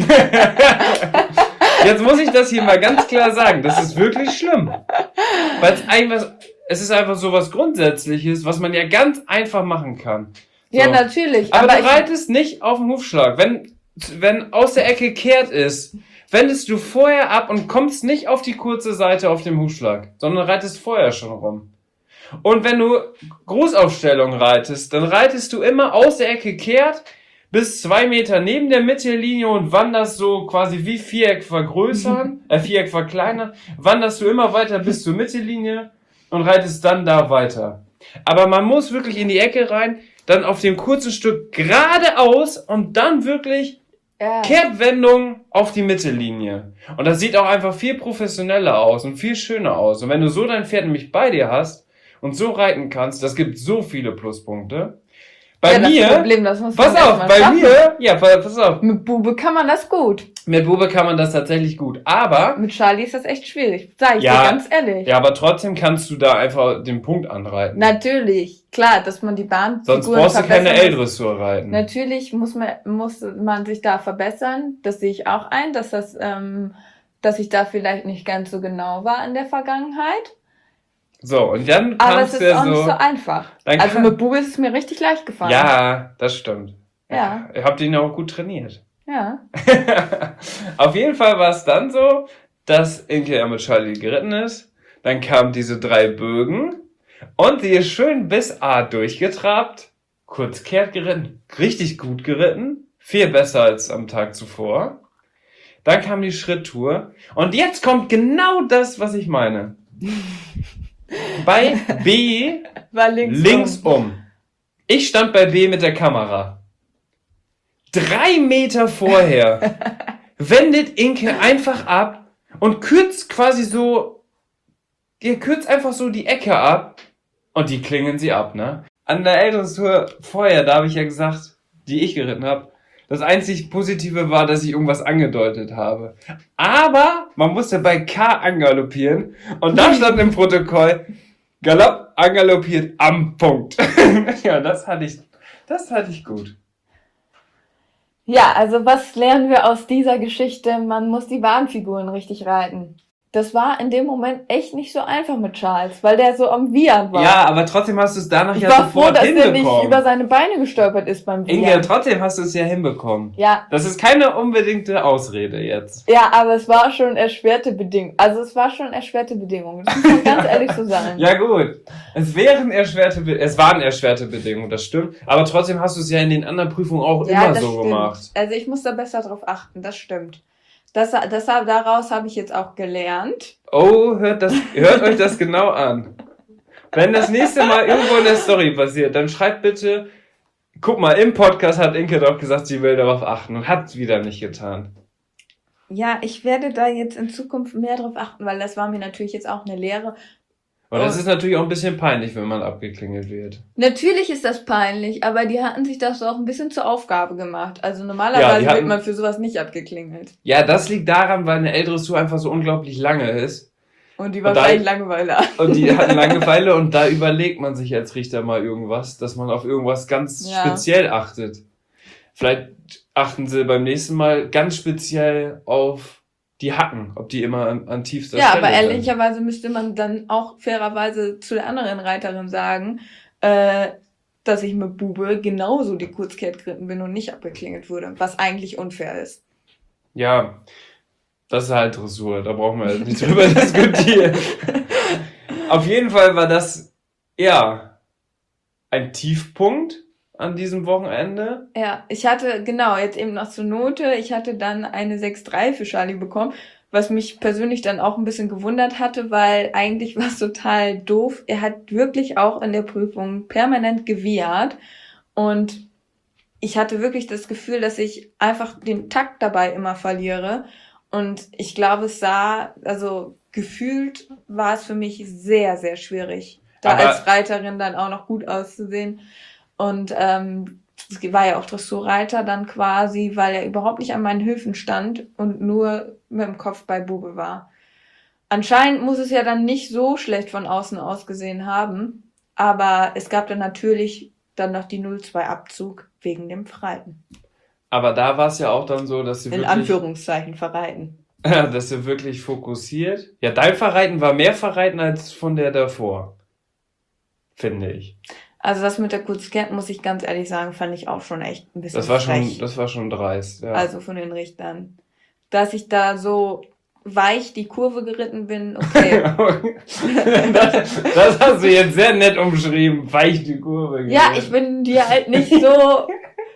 Speaker 1: Jetzt muss ich das hier mal ganz klar sagen, das ist wirklich schlimm. Weil es einfach, es ist einfach so was Grundsätzliches, was man ja ganz einfach machen kann. So.
Speaker 2: Ja, natürlich.
Speaker 1: Aber,
Speaker 2: Aber,
Speaker 1: du
Speaker 2: ich,
Speaker 1: reitest nicht auf den Hufschlag. Wenn, wenn aus der Ecke kehrt ist, wendest du vorher ab und kommst nicht auf die kurze Seite auf dem Hufschlag, sondern reitest vorher schon rum. Und wenn du Grußaufstellung reitest, dann reitest du immer aus der Ecke kehrt bis zwei Meter neben der Mittellinie und wanderst so quasi wie Viereck vergrößern, äh, Viereck verkleinern, wanderst du immer weiter bis zur Mittellinie und reitest dann da weiter. Aber man muss wirklich in die Ecke rein, dann auf dem kurzen Stück geradeaus und dann wirklich
Speaker 2: ja.
Speaker 1: Kehrtwendung auf die Mittellinie. Und das sieht auch einfach viel professioneller aus und viel schöner aus. Und wenn du so dein Pferd nämlich bei dir hast und so reiten kannst, das gibt so viele Pluspunkte. Bei
Speaker 2: ja,
Speaker 1: mir,
Speaker 2: das Problem, das muss
Speaker 1: pass
Speaker 2: man
Speaker 1: auf,
Speaker 2: erstmal
Speaker 1: bei
Speaker 2: schaffen.
Speaker 1: mir, ja, pass auf,
Speaker 2: Mit Bube kann man das gut.
Speaker 1: mit Bube kann man das tatsächlich gut, aber,
Speaker 2: Mit Charlie ist das echt schwierig. Sag ich
Speaker 1: Ja.
Speaker 2: dir ganz ehrlich.
Speaker 1: ja, aber trotzdem kannst du da einfach den Punkt anreiten.
Speaker 2: Natürlich, klar, dass man die Bahn
Speaker 1: Sonst brauchst du keine L-Dressur reiten.
Speaker 2: Natürlich muss man, muss man sich da verbessern. Das sehe ich auch ein, dass das, ähm, dass ich da vielleicht nicht ganz so genau war in der Vergangenheit.
Speaker 1: So, und dann
Speaker 2: Aber es
Speaker 1: kannst
Speaker 2: ist
Speaker 1: du
Speaker 2: auch
Speaker 1: so,
Speaker 2: nicht so einfach.
Speaker 1: dann
Speaker 2: Also
Speaker 1: kann-
Speaker 2: mit Bube ist es mir richtig leicht gefallen.
Speaker 1: ja, das stimmt.
Speaker 2: Ja.
Speaker 1: Ihr habt ihn auch gut trainiert.
Speaker 2: Ja.
Speaker 1: Auf jeden Fall war es dann so, dass Inke ja mit Charlie geritten ist. Dann kamen diese drei Bögen und sie ist schön bis A durchgetrabt, kurz kehrt geritten, richtig gut geritten, viel besser als am Tag zuvor. Dann kam die Schritttour und jetzt kommt genau das, was ich meine. Bei B
Speaker 2: War links.
Speaker 1: links
Speaker 2: rum.
Speaker 1: um. Ich stand bei B mit der Kamera. Drei Meter vorher wendet Inke einfach ab und kürzt quasi so, ihr kürzt einfach so die Ecke ab und die klingen sie ab, ne? An der L-Dressur vorher, da habe ich ja gesagt, die ich geritten habe, das einzig Positive war, dass ich irgendwas angedeutet habe. Aber man musste bei K angaloppieren und da stand im Protokoll, Galopp angaloppiert am Punkt. Ja, das hatte ich, das hatte ich gut.
Speaker 2: Ja, also was lernen wir aus dieser Geschichte? Man muss die Bahnfiguren richtig reiten. Das war in dem Moment echt nicht so einfach mit Charles, weil der so am Wiehern war.
Speaker 1: Ja, aber trotzdem hast du es danach
Speaker 2: ich
Speaker 1: ja
Speaker 2: war froh,
Speaker 1: sofort
Speaker 2: dass der nicht
Speaker 1: hinbekommen.
Speaker 2: über seine Beine gestolpert ist beim
Speaker 1: Inge,
Speaker 2: Wiehern.
Speaker 1: trotzdem hast du es ja hinbekommen.
Speaker 2: Ja,
Speaker 1: Das ist keine unbedingte Ausrede jetzt.
Speaker 2: ja, aber es war schon erschwerte Bedingungen. Also es war schon erschwerte Bedingungen. Das muss man ganz ehrlich so sagen.
Speaker 1: Ja gut, es wären erschwerte, Be- es waren erschwerte Bedingungen, das stimmt. Aber trotzdem hast du es ja in den anderen Prüfungen auch
Speaker 2: Ja,
Speaker 1: immer
Speaker 2: das
Speaker 1: so
Speaker 2: stimmt.
Speaker 1: gemacht.
Speaker 2: Also ich muss da besser drauf achten, das stimmt. Das, das, daraus habe ich jetzt auch gelernt.
Speaker 1: Oh, hört das, hört euch das genau an. Wenn das nächste Mal irgendwo in der Story passiert, dann schreibt bitte, guck mal, im Podcast hat Inke doch gesagt, sie will darauf achten und hat es wieder nicht getan.
Speaker 2: Ja, ich werde da jetzt in Zukunft mehr drauf achten, weil das war mir natürlich jetzt auch eine Lehre.
Speaker 1: Und das
Speaker 2: Oh.
Speaker 1: ist natürlich auch ein bisschen peinlich, wenn man abgeklingelt wird.
Speaker 2: Natürlich ist das peinlich, aber die hatten sich das auch ein bisschen zur Aufgabe gemacht. Also
Speaker 1: Ja,
Speaker 2: normalerweise
Speaker 1: die hatten-
Speaker 2: wird man für sowas nicht abgeklingelt.
Speaker 1: Ja, das liegt daran, weil eine L-Dressur einfach so unglaublich lange ist.
Speaker 2: Und die
Speaker 1: Und da-
Speaker 2: wahrscheinlich Langeweile.
Speaker 1: Und die hatten Langeweile und da überlegt man sich als Richter mal irgendwas, dass man auf irgendwas ganz
Speaker 2: Ja.
Speaker 1: speziell achtet. Vielleicht achten sie beim nächsten Mal ganz speziell auf die Hacken, ob die immer an, an tiefster
Speaker 2: Ja,
Speaker 1: Stelle
Speaker 2: aber
Speaker 1: sind.
Speaker 2: ehrlicherweise müsste man dann auch fairerweise zu der anderen Reiterin sagen, äh, dass ich mit Bube genauso die Kurzkehrt geritten bin und nicht abgeklingelt wurde, was eigentlich unfair ist.
Speaker 1: Ja, das ist halt Dressur, da brauchen wir nicht drüber diskutieren. Auf jeden Fall war das, ja, ein Tiefpunkt an diesem Wochenende.
Speaker 2: Ja, ich hatte, genau, jetzt eben noch zur Note, ich hatte dann eine sechs drei für Charlie bekommen, was mich persönlich dann auch ein bisschen gewundert hatte, weil eigentlich war es total doof. Er hat wirklich auch in der Prüfung permanent gewiehert und ich hatte wirklich das Gefühl, dass ich einfach den Takt dabei immer verliere Und ich glaube, es sah, also gefühlt war es für mich sehr, sehr schwierig, da
Speaker 1: Aber
Speaker 2: als Reiterin dann auch noch gut auszusehen. Und ähm, es war ja auch Dressurreiter dann quasi, weil er überhaupt nicht an meinen Höfen stand und nur mit dem Kopf bei Bube war. Anscheinend muss es ja dann nicht so schlecht von außen ausgesehen haben, aber es gab dann natürlich dann noch die null zwei Abzug wegen dem Verreiten.
Speaker 1: Aber da war es ja auch dann so, dass sie
Speaker 2: In
Speaker 1: wirklich,
Speaker 2: Anführungszeichen Verreiten.
Speaker 1: dass sie wirklich fokussiert. Ja, dein Verreiten war mehr Verreiten als von der davor, finde ich.
Speaker 2: Also das mit der Kurzkehrt, muss ich ganz ehrlich sagen, fand ich auch schon echt ein bisschen
Speaker 1: Das war schon,
Speaker 2: frech.
Speaker 1: das war schon dreist, ja.
Speaker 2: Also von den Richtern. Dass ich da so weich die Kurve geritten bin, okay.
Speaker 1: das, das hast du jetzt sehr nett umschrieben, weich die Kurve.
Speaker 2: Ja,
Speaker 1: geritten.
Speaker 2: ich bin dir halt nicht so...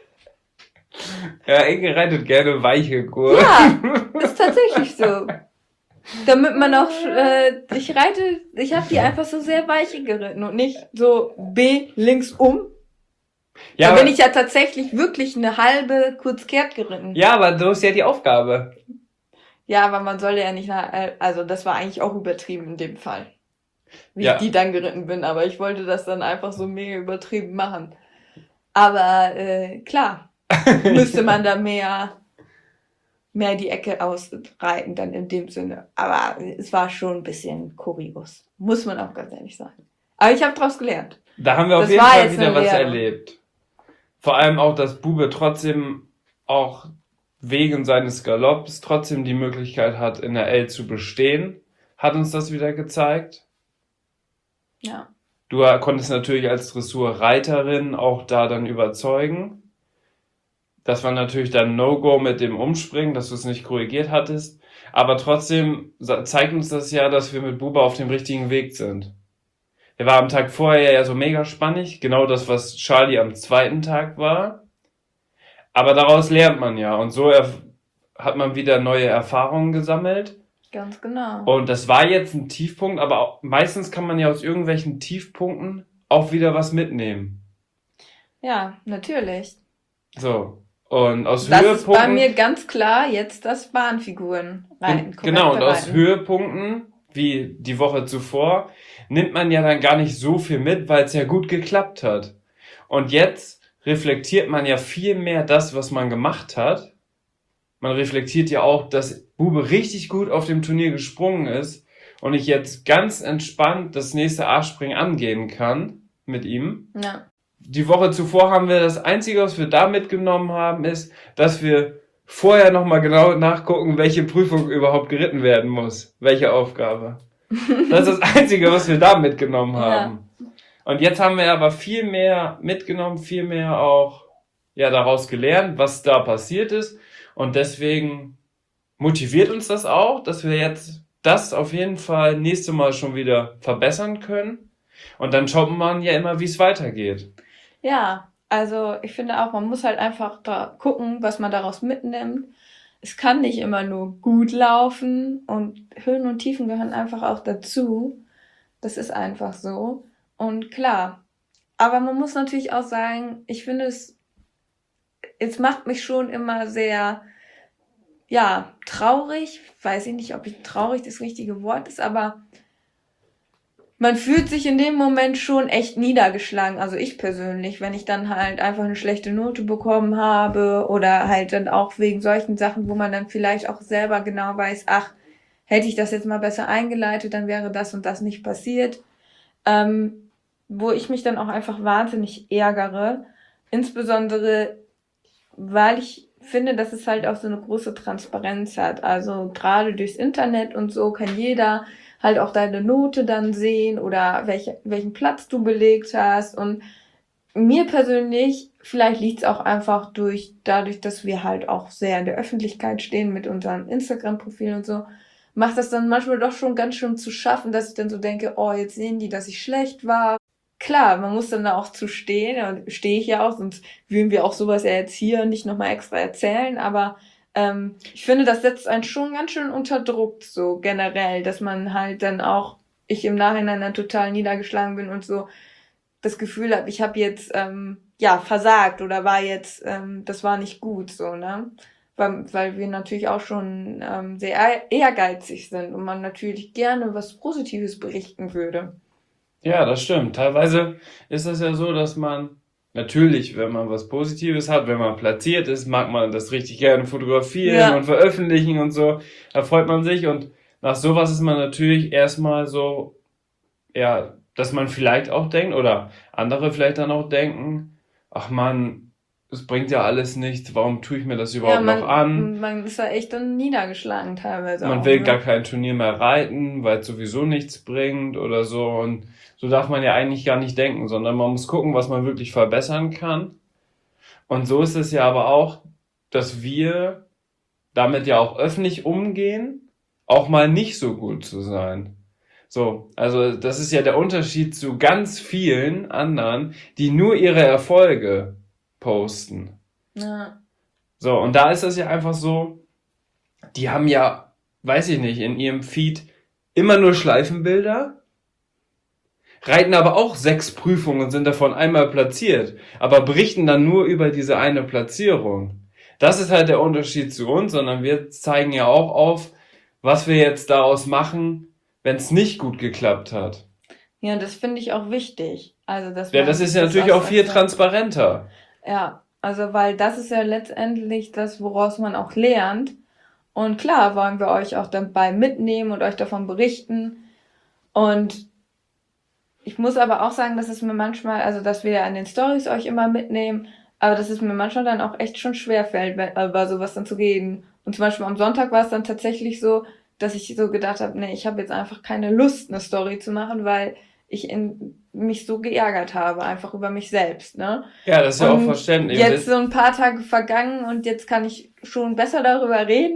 Speaker 1: Ja, Inge reitet gerne weiche Kurven.
Speaker 2: Ja, ist tatsächlich so. Damit man auch, äh, ich reite, ich habe die einfach so sehr weiche geritten und nicht so B links um.
Speaker 1: Ja,
Speaker 2: da
Speaker 1: aber,
Speaker 2: bin ich ja tatsächlich wirklich eine halbe Kurzkehrt geritten.
Speaker 1: ja, aber du hast ja die Aufgabe.
Speaker 2: Ja, aber man soll ja nicht, nach, also das war eigentlich auch übertrieben in dem Fall. Wie
Speaker 1: Ja.
Speaker 2: ich die dann geritten bin, aber ich wollte das dann einfach so mega übertrieben machen. Aber äh, klar, müsste man da mehr, mehr die Ecke ausreiten dann in dem Sinne. Aber es war schon ein bisschen kurios, muss man auch ganz ehrlich sagen. Aber ich habe draus gelernt.
Speaker 1: Da haben wir auf
Speaker 2: Das
Speaker 1: jeden
Speaker 2: war
Speaker 1: Fall
Speaker 2: jetzt
Speaker 1: wieder
Speaker 2: eine
Speaker 1: was
Speaker 2: Lehre.
Speaker 1: erlebt. Vor allem auch, dass Bube trotzdem auch wegen seines Galopps trotzdem die Möglichkeit hat, in der L zu bestehen. Hat uns das wieder gezeigt.
Speaker 2: Ja.
Speaker 1: Du konntest natürlich als Dressurreiterin auch da dann überzeugen. Das war natürlich dann No-Go mit dem Umspringen, dass du es nicht korrigiert hattest. Aber trotzdem zeigt uns das ja, dass wir mit Bube auf dem richtigen Weg sind. Er war am Tag vorher ja so mega spannig, genau das, was Charlie am zweiten Tag war. Aber daraus lernt man ja und so erf- hat man wieder neue Erfahrungen gesammelt.
Speaker 2: Ganz genau.
Speaker 1: Und das war jetzt ein Tiefpunkt, aber auch, meistens kann man ja aus irgendwelchen Tiefpunkten auch wieder was mitnehmen.
Speaker 2: Ja, natürlich.
Speaker 1: So. Und aus
Speaker 2: Das ist
Speaker 1: Höhepunkten.
Speaker 2: bei mir ganz klar jetzt das Bahnfiguren reiten.
Speaker 1: Genau, und
Speaker 2: korrekte
Speaker 1: aus
Speaker 2: Reiten.
Speaker 1: Höhepunkten, wie die Woche zuvor, nimmt man ja dann gar nicht so viel mit, weil es ja gut geklappt hat. Und jetzt reflektiert man ja viel mehr das, was man gemacht hat. Man reflektiert ja auch, dass Bube richtig gut auf dem Turnier gesprungen ist und ich jetzt ganz entspannt das nächste A-Springen angehen kann mit ihm.
Speaker 2: Ja.
Speaker 1: Die Woche zuvor haben wir das Einzige, was wir da mitgenommen haben, ist, dass wir vorher nochmal genau nachgucken, welche Prüfung überhaupt geritten werden muss. Welche Aufgabe. Das ist das Einzige, was wir da mitgenommen haben. Ja. Und jetzt haben wir aber viel mehr mitgenommen, viel mehr auch ja daraus gelernt, was da passiert ist. Und deswegen motiviert uns das auch, dass wir jetzt das auf jeden Fall nächste Mal schon wieder verbessern können. Und dann schaut man ja immer, wie es weitergeht.
Speaker 2: Ja, also ich finde auch, man muss halt einfach da gucken, was man daraus mitnimmt. Es kann nicht immer nur gut laufen und Höhen und Tiefen gehören einfach auch dazu. Das ist einfach so. Und klar, aber man muss natürlich auch sagen, ich finde es, es macht mich schon immer sehr, ja, traurig. Weiß ich nicht, ob ich traurig das richtige Wort ist, aber man fühlt sich in dem Moment schon echt niedergeschlagen. Also ich persönlich, wenn ich dann halt einfach eine schlechte Note bekommen habe oder halt dann auch wegen solchen Sachen, wo man dann vielleicht auch selber genau weiß, ach, hätte ich das jetzt mal besser eingeleitet, dann wäre das und das nicht passiert. Ähm, wo ich mich dann auch einfach wahnsinnig ärgere. Insbesondere, weil ich finde, dass es halt auch so eine große Transparenz hat. Also gerade durchs Internet und so kann jeder halt auch deine Note dann sehen oder welche, welchen Platz du belegt hast. Und mir persönlich, vielleicht liegt es auch einfach durch dadurch, dass wir halt auch sehr in der Öffentlichkeit stehen mit unserem Instagram-Profil und so, macht das dann manchmal doch schon ganz schön zu schaffen, dass ich dann so denke, oh, jetzt sehen die, dass ich schlecht war. Klar, man muss dann da auch zu stehen, und stehe ich ja auch, sonst würden wir auch sowas ja jetzt hier nicht nochmal extra erzählen, aber ähm, ich finde, das setzt einen schon ganz schön unter Druck, so generell, dass man halt dann auch, ich im Nachhinein dann total niedergeschlagen bin und so das Gefühl habe, ich habe jetzt, ähm, ja, versagt oder war jetzt, ähm, das war nicht gut, so, ne? weil, weil wir natürlich auch schon ähm, sehr ehrgeizig sind und man natürlich gerne was Positives berichten würde.
Speaker 1: Ja, das stimmt. Teilweise ist das ja so, dass man natürlich, wenn man was Positives hat, wenn man platziert ist, mag man das richtig gerne fotografieren
Speaker 2: Ja.
Speaker 1: und veröffentlichen und so. Da freut man sich und nach sowas ist man natürlich erstmal so, ja, dass man vielleicht auch denkt oder andere vielleicht dann auch denken, ach man, es bringt ja alles nichts, warum tue ich mir das
Speaker 2: Ja,
Speaker 1: überhaupt noch an?
Speaker 2: man, man ist da echt dann niedergeschlagen teilweise
Speaker 1: Man
Speaker 2: auch,
Speaker 1: will
Speaker 2: ne?
Speaker 1: gar kein Turnier mehr reiten, weil es sowieso nichts bringt oder so. Und so darf man ja eigentlich gar nicht denken, sondern man muss gucken, was man wirklich verbessern kann. Und so ist es ja aber auch, dass wir damit ja auch öffentlich umgehen, auch mal nicht so gut zu sein. So, also das ist ja der Unterschied zu ganz vielen anderen, die nur ihre Erfolge posten.
Speaker 2: Ja.
Speaker 1: So, und da ist es ja einfach so, die haben ja, weiß ich nicht, in ihrem Feed immer nur Schleifenbilder, reiten aber auch sechs Prüfungen und sind davon einmal platziert, aber berichten dann nur über diese eine Platzierung. Das ist halt der Unterschied zu uns, sondern wir zeigen ja auch auf, was wir jetzt daraus machen, wenn es nicht gut geklappt hat.
Speaker 2: Ja, das finde ich auch wichtig. Also, dass
Speaker 1: Ja,
Speaker 2: man
Speaker 1: das ist ja natürlich
Speaker 2: das
Speaker 1: auch viel
Speaker 2: als-
Speaker 1: transparenter.
Speaker 2: Ja, also weil das ist ja letztendlich das, woraus man auch lernt. Und klar wollen wir euch auch dabei mitnehmen und euch davon berichten. Und ich muss aber auch sagen, dass es mir manchmal, also dass wir ja an den Stories euch immer mitnehmen, aber dass es mir manchmal dann auch echt schon schwerfällt, wenn- über sowas dann zu reden. Und zum Beispiel am Sonntag war es dann tatsächlich so, dass ich so gedacht habe, nee, ich habe jetzt einfach keine Lust, eine Story zu machen, weil ich in, mich so geärgert habe, einfach über mich selbst, ne?
Speaker 1: Ja, das ist ja auch
Speaker 2: Und
Speaker 1: verständlich.
Speaker 2: jetzt so ein paar Tage vergangen und jetzt kann ich schon besser darüber reden.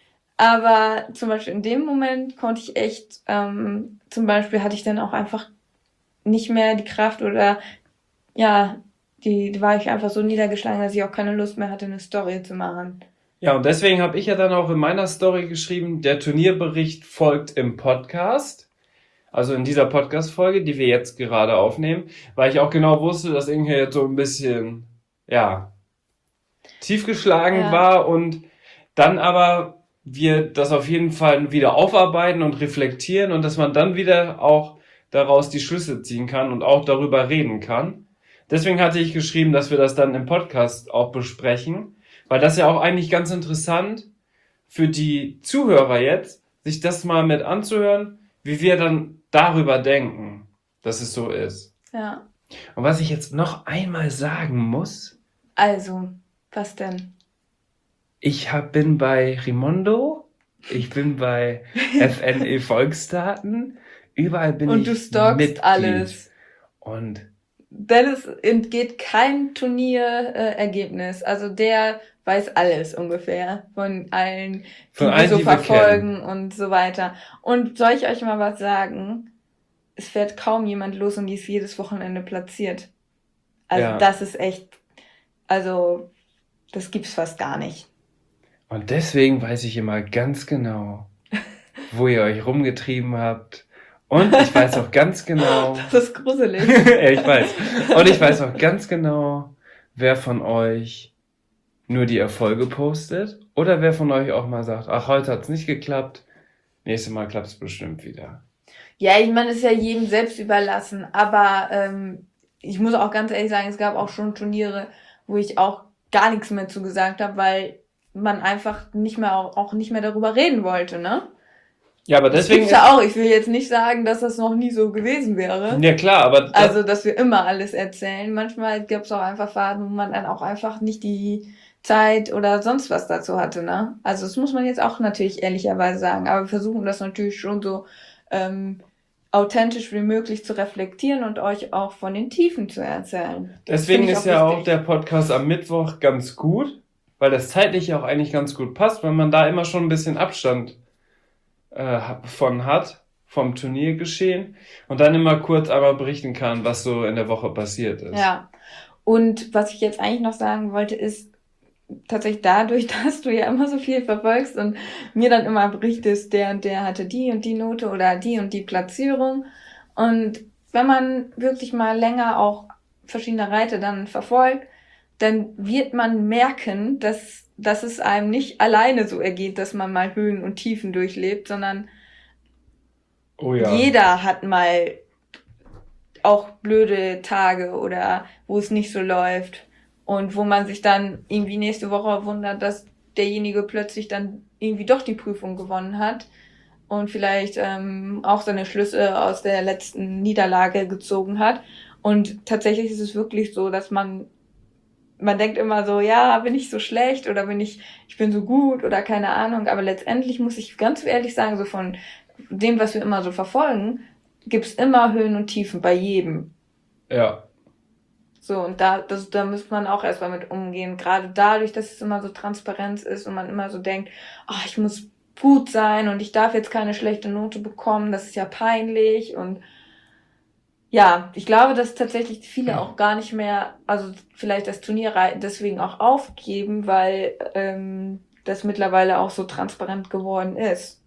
Speaker 2: Aber zum Beispiel in dem Moment konnte ich echt, ähm, zum Beispiel hatte ich dann auch einfach nicht mehr die Kraft oder ja, die, die war ich einfach so niedergeschlagen, dass ich auch keine Lust mehr hatte, eine Story zu machen.
Speaker 1: Ja, und deswegen habe ich ja dann auch in meiner Story geschrieben, der Turnierbericht folgt im Podcast. Also in dieser Podcast-Folge, die wir jetzt gerade aufnehmen, weil ich auch genau wusste, dass Inge jetzt so ein bisschen, ja, tiefgeschlagen
Speaker 2: Ja.
Speaker 1: war und dann aber wir das auf jeden Fall wieder aufarbeiten und reflektieren und dass man dann wieder auch daraus die Schlüsse ziehen kann und auch darüber reden kann. Deswegen hatte ich geschrieben, dass wir das dann im Podcast auch besprechen, weil das ja auch eigentlich ganz interessant für die Zuhörer jetzt, sich das mal mit anzuhören, wie wir dann darüber denken, dass es so ist.
Speaker 2: Ja.
Speaker 1: Und was ich jetzt noch einmal sagen muss,
Speaker 2: Also, was denn?
Speaker 1: ich hab, bin bei Rimondo, ich bin bei F N E Volksdaten, überall bin
Speaker 2: Und
Speaker 1: ich
Speaker 2: du stalkst
Speaker 1: Mitglied.
Speaker 2: alles.
Speaker 1: Und
Speaker 2: Dennis entgeht kein Turnierergebnis. Also der weiß alles ungefähr von allen, die
Speaker 1: Von
Speaker 2: wir
Speaker 1: allen,
Speaker 2: so
Speaker 1: die wir
Speaker 2: verfolgen und so weiter. Und soll ich euch mal was sagen? Es fährt kaum jemand los und die ist jedes Wochenende platziert. Also
Speaker 1: Ja.
Speaker 2: das ist echt, also das gibt's fast gar nicht.
Speaker 1: Und deswegen weiß ich immer ganz genau, wo ihr euch rumgetrieben habt. Und ich weiß auch ganz genau,
Speaker 2: Das ist gruselig.
Speaker 1: ja, ich weiß. Und ich weiß auch ganz genau, wer von euch nur die Erfolge postet oder wer von euch auch mal sagt, ach, heute hat's nicht geklappt, nächstes Mal klappt's bestimmt wieder.
Speaker 2: Ja, ich meine, es ist ja jedem selbst überlassen, aber ähm, ich muss auch ganz ehrlich sagen, es gab auch schon Turniere, wo ich auch gar nichts mehr zugesagt habe, weil man einfach nicht mehr auch, auch nicht mehr darüber reden wollte, ne?
Speaker 1: Ja, aber
Speaker 2: Das
Speaker 1: deswegen
Speaker 2: gibt's ja auch. Ich will jetzt nicht sagen, dass das noch nie so gewesen wäre.
Speaker 1: Ja, klar, aber das,
Speaker 2: Also, dass wir immer alles erzählen. Manchmal gibt's auch einfach Phasen, wo man dann auch einfach nicht die Zeit oder sonst was dazu hatte, ne? Also, das muss man jetzt auch natürlich ehrlicherweise sagen. Aber wir versuchen das natürlich schon so ähm, authentisch wie möglich zu reflektieren und euch auch von den Tiefen zu erzählen. Das
Speaker 1: deswegen
Speaker 2: finde ich
Speaker 1: ist ja auch
Speaker 2: wichtig.
Speaker 1: der Podcast am Mittwoch ganz gut, weil das zeitlich ja auch eigentlich ganz gut passt, weil man da immer schon ein bisschen Abstand äh, von hat, vom Turniergeschehen und dann immer kurz einmal berichten kann, was so in der Woche passiert ist.
Speaker 2: Ja. Und was ich jetzt eigentlich noch sagen wollte, ist tatsächlich dadurch, dass du ja immer so viel verfolgst und mir dann immer berichtest, der und der hatte die und die Note oder die und die Platzierung. Und wenn man wirklich mal länger auch verschiedene Reiter dann verfolgt, dann wird man merken, dass, dass es einem nicht alleine so ergeht, dass man mal Höhen und Tiefen durchlebt, sondern
Speaker 1: Oh ja.
Speaker 2: jeder hat mal auch blöde Tage oder wo es nicht so läuft und wo man sich dann irgendwie nächste Woche wundert, dass derjenige plötzlich dann irgendwie doch die Prüfung gewonnen hat und vielleicht ähm, auch seine Schlüsse aus der letzten Niederlage gezogen hat. Und tatsächlich ist es wirklich so, dass man man denkt immer so, ja, bin ich so schlecht oder bin ich ich bin so gut oder keine Ahnung, aber letztendlich muss ich ganz ehrlich sagen, so von dem, was wir immer so verfolgen, gibt's immer Höhen und Tiefen bei jedem.
Speaker 1: Ja.
Speaker 2: So, und da, das, da muss man auch erstmal mit umgehen. Gerade dadurch, dass es immer so Transparenz ist und man immer so denkt, ach, ich muss gut sein und ich darf jetzt keine schlechte Note bekommen, das ist ja peinlich. Und ja, ich glaube, dass tatsächlich viele auch gar nicht mehr, also vielleicht das Turnier deswegen auch aufgeben, weil ähm, das mittlerweile auch so transparent geworden ist.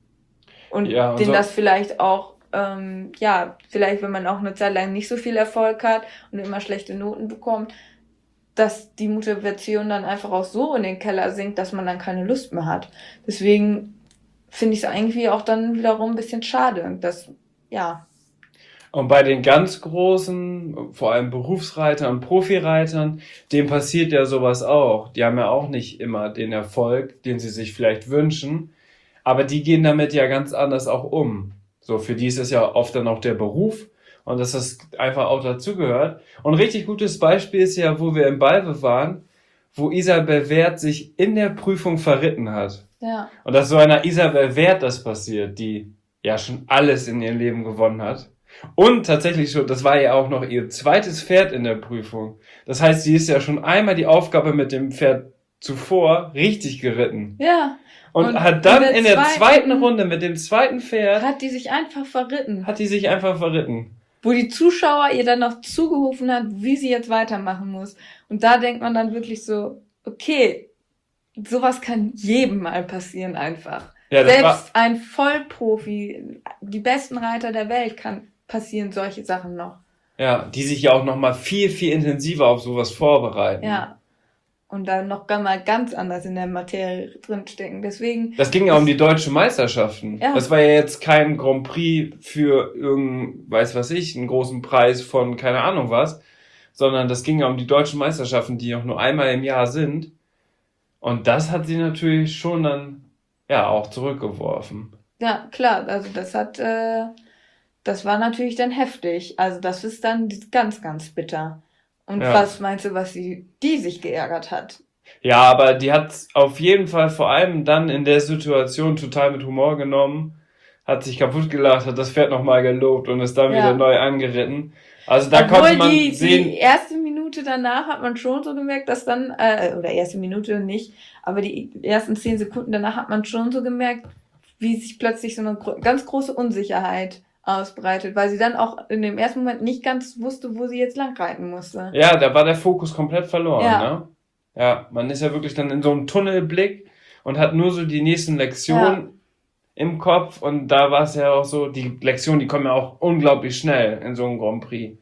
Speaker 2: Und,
Speaker 1: Ja, und
Speaker 2: denen
Speaker 1: so-
Speaker 2: das vielleicht auch, ähm, ja, vielleicht wenn man auch eine Zeit lang nicht so viel Erfolg hat und immer schlechte Noten bekommt, dass die Motivation dann einfach auch so in den Keller sinkt, dass man dann keine Lust mehr hat. Deswegen finde ich es irgendwie auch dann wiederum ein bisschen schade, dass, ja,
Speaker 1: Und bei den ganz großen, vor allem Berufsreitern und Profireitern, denen passiert ja sowas auch. Die haben ja auch nicht immer den Erfolg, den sie sich vielleicht wünschen, aber die gehen damit ja ganz anders auch um. So, für die ist es ja oft dann auch der Beruf und dass das einfach auch dazugehört. Und ein richtig gutes Beispiel ist ja, wo wir im Balve waren, wo Isabel Wert sich in der Prüfung verritten hat.
Speaker 2: ja,
Speaker 1: Und dass so einer Isabel Wert das passiert, die ja schon alles in ihrem Leben gewonnen hat. Und tatsächlich schon, das war ja auch noch ihr zweites Pferd in der Prüfung. Das heißt, sie ist ja schon einmal die Aufgabe mit dem Pferd zuvor richtig geritten.
Speaker 2: ja.
Speaker 1: Und,
Speaker 2: Und
Speaker 1: hat dann
Speaker 2: in der
Speaker 1: in der
Speaker 2: zweiten-
Speaker 1: zweiten Runde mit dem zweiten Pferd,
Speaker 2: Hat die sich einfach verritten.
Speaker 1: hat die sich einfach verritten.
Speaker 2: Wo die Zuschauer ihr dann noch zugerufen hat, wie sie jetzt weitermachen muss. Und da denkt man dann wirklich so, okay, sowas kann jedem mal passieren einfach.
Speaker 1: Ja, das war,
Speaker 2: Selbst ein Vollprofi, die besten Reiter der Welt, kann passieren solche Sachen noch.
Speaker 1: ja, die sich ja auch nochmal viel, viel intensiver auf sowas vorbereiten.
Speaker 2: Ja. Und dann noch gar mal ganz anders in der Materie drinstecken. Deswegen,
Speaker 1: Das ging ja um die deutschen Meisterschaften.
Speaker 2: Ja.
Speaker 1: Das war ja jetzt kein Grand Prix für irgendein, weiß was ich, einen großen Preis von keine Ahnung was, sondern das ging ja um die deutschen Meisterschaften, die auch nur einmal im Jahr sind. Und das hat sie natürlich schon dann, ja, auch zurückgeworfen.
Speaker 2: ja, klar, also das hat, äh, das war natürlich dann heftig. Also das ist dann ganz, ganz bitter. Und
Speaker 1: Ja.
Speaker 2: was meinst du, was sie, die sich geärgert hat?
Speaker 1: Ja, aber die hat auf jeden Fall vor allem dann in der Situation total mit Humor genommen, hat sich kaputt gelacht, hat das Pferd nochmal gelobt und ist dann
Speaker 2: Ja.
Speaker 1: wieder neu angeritten. Also da
Speaker 2: Obwohl
Speaker 1: konnte man
Speaker 2: die,
Speaker 1: sehen,
Speaker 2: die erste Minute danach hat man schon so gemerkt, dass dann, äh, oder erste Minute nicht, aber die ersten zehn Sekunden danach hat man schon so gemerkt, wie sich plötzlich so eine gro ganz große Unsicherheit ausbreitet, weil sie dann auch in dem ersten Moment nicht ganz wusste, wo sie jetzt lang reiten musste.
Speaker 1: ja, da war der Fokus komplett verloren,
Speaker 2: Ja.
Speaker 1: ne? Ja, man ist ja wirklich dann in so einem Tunnelblick und hat nur so die nächsten Lektionen im Kopf und da war es ja auch so, die Lektionen, die kommen ja auch unglaublich schnell in so einem Grand Prix.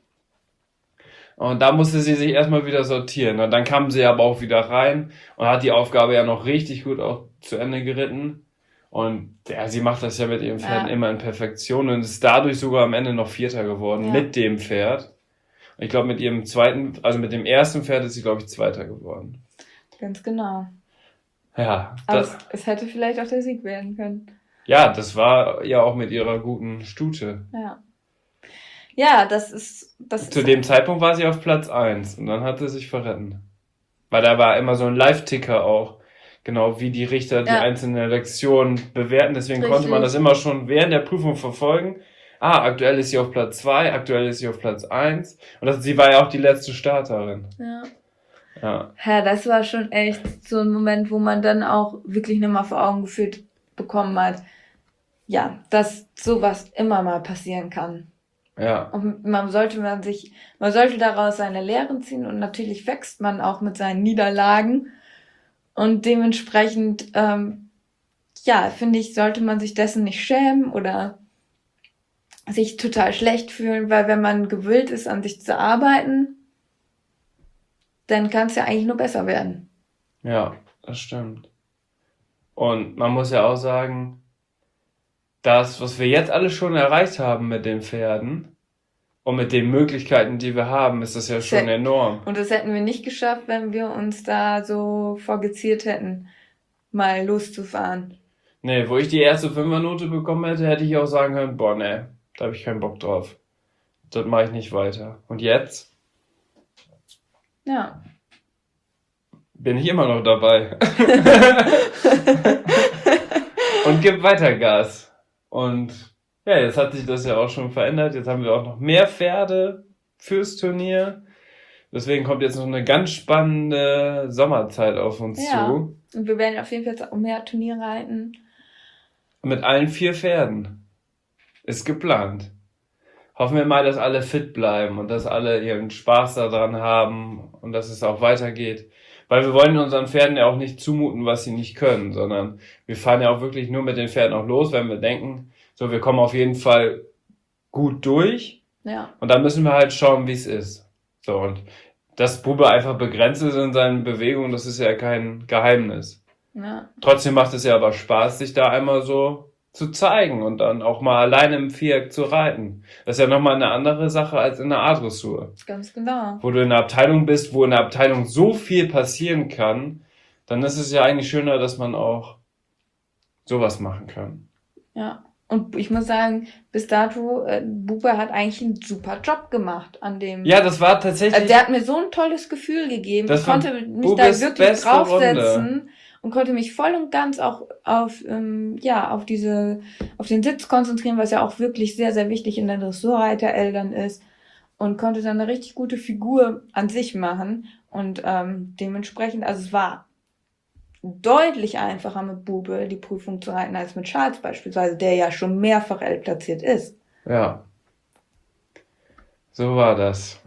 Speaker 1: Und da musste sie sich erstmal wieder sortieren. Und dann kam sie aber auch wieder rein und hat die Aufgabe ja noch richtig gut auch zu Ende geritten. Und ja, sie macht das ja mit ihren Pferden
Speaker 2: Ja.
Speaker 1: immer in Perfektion und ist dadurch sogar am Ende noch Vierter geworden
Speaker 2: Ja.
Speaker 1: mit dem Pferd. Und ich glaube, mit ihrem zweiten, also mit dem ersten Pferd ist sie, glaube ich, Zweiter geworden.
Speaker 2: Ganz genau.
Speaker 1: Ja,
Speaker 2: Aber
Speaker 1: das,
Speaker 2: es, es hätte vielleicht auch der Sieg werden können.
Speaker 1: ja, das war ja auch mit ihrer guten Stute.
Speaker 2: Ja. Ja, das ist, das
Speaker 1: Zu
Speaker 2: ist,
Speaker 1: dem Zeitpunkt war sie auf Platz eins und dann hat sie sich verretten. Weil da war immer so ein Live-Ticker auch. Genau, wie die Richter die
Speaker 2: Ja.
Speaker 1: einzelnen Lektionen bewerten. Deswegen konnte man das
Speaker 2: Richtig.
Speaker 1: immer schon während der Prüfung verfolgen. Ah, aktuell ist sie auf Platz zwei, aktuell ist sie auf Platz eins. Und das, sie war ja auch die letzte Starterin.
Speaker 2: ja.
Speaker 1: Ja,
Speaker 2: Ja, das war schon echt so ein Moment, wo man dann auch wirklich nochmal vor Augen geführt bekommen hat, ja, dass sowas immer mal passieren kann.
Speaker 1: ja,
Speaker 2: Und man sollte man sich, man sollte daraus seine Lehren ziehen und natürlich wächst man auch mit seinen Niederlagen und dementsprechend, ähm, ja, finde ich, sollte man sich dessen nicht schämen oder sich total schlecht fühlen, weil wenn man gewillt ist, an sich zu arbeiten, dann kann es ja eigentlich nur besser werden.
Speaker 1: Ja, das stimmt. Und man muss ja auch sagen, das, was wir jetzt alles schon erreicht haben mit den Pferden und mit den Möglichkeiten, die wir haben, ist das ja schon
Speaker 2: Sehr-
Speaker 1: enorm.
Speaker 2: Und das hätten wir nicht geschafft, wenn wir uns da so vorgeziert hätten, mal loszufahren.
Speaker 1: Nee, wo ich die erste Fünfernote bekommen hätte, hätte ich auch sagen können, boah, nee, da habe ich keinen Bock drauf. Das mache ich nicht weiter. Und jetzt
Speaker 2: Ja.
Speaker 1: bin ich immer noch dabei. Und gib weiter Gas. Und ja, jetzt hat sich das ja auch schon verändert. Jetzt haben wir auch noch mehr Pferde fürs Turnier. Deswegen kommt jetzt noch eine ganz spannende Sommerzeit auf uns
Speaker 2: Ja.
Speaker 1: zu.
Speaker 2: Und wir werden auf jeden Fall jetzt auch mehr Turnier reiten.
Speaker 1: Mit allen vier Pferden. Ist geplant. Hoffen wir mal, dass alle fit bleiben und dass alle ihren Spaß daran haben und dass es auch weitergeht. Weil wir wollen unseren Pferden ja auch nicht zumuten, was sie nicht können, sondern wir fahren ja auch wirklich nur mit den Pferden auch los, wenn wir denken, so, wir kommen auf jeden Fall gut durch
Speaker 2: Ja.
Speaker 1: und dann müssen wir halt schauen, wie es ist. So, und dass Bube einfach begrenzt ist in seinen Bewegungen, das ist ja kein Geheimnis.
Speaker 2: Ja.
Speaker 1: Trotzdem macht es ja aber Spaß, sich da einmal so zu zeigen und dann auch mal alleine im Viereck zu reiten. Das ist ja nochmal eine andere Sache als in der A-Dressur.
Speaker 2: Ganz genau.
Speaker 1: Wo du in einer Abteilung bist, wo in der Abteilung so viel passieren kann, dann ist es ja eigentlich schöner, dass man auch sowas machen kann.
Speaker 2: Ja. Und ich muss sagen, bis dato, äh, Bube hat eigentlich einen super Job gemacht an dem.
Speaker 1: Ja, das war tatsächlich...
Speaker 2: Also der hat mir so ein tolles Gefühl gegeben.
Speaker 1: Das
Speaker 2: Ich
Speaker 1: war
Speaker 2: konnte mich
Speaker 1: Bubes
Speaker 2: da wirklich
Speaker 1: beste
Speaker 2: draufsetzen
Speaker 1: Runde.
Speaker 2: und konnte mich voll und ganz auch auf, ähm, ja, auf diese, auf den Sitz konzentrieren, was ja auch wirklich sehr, sehr wichtig in der Dressurreiter-L dann ist. Und konnte dann eine richtig gute Figur an sich machen. Und ähm, dementsprechend, also es war deutlich einfacher mit Bube die Prüfung zu reiten als mit Charles beispielsweise, der ja schon mehrfach L platziert ist.
Speaker 1: Ja. So war das.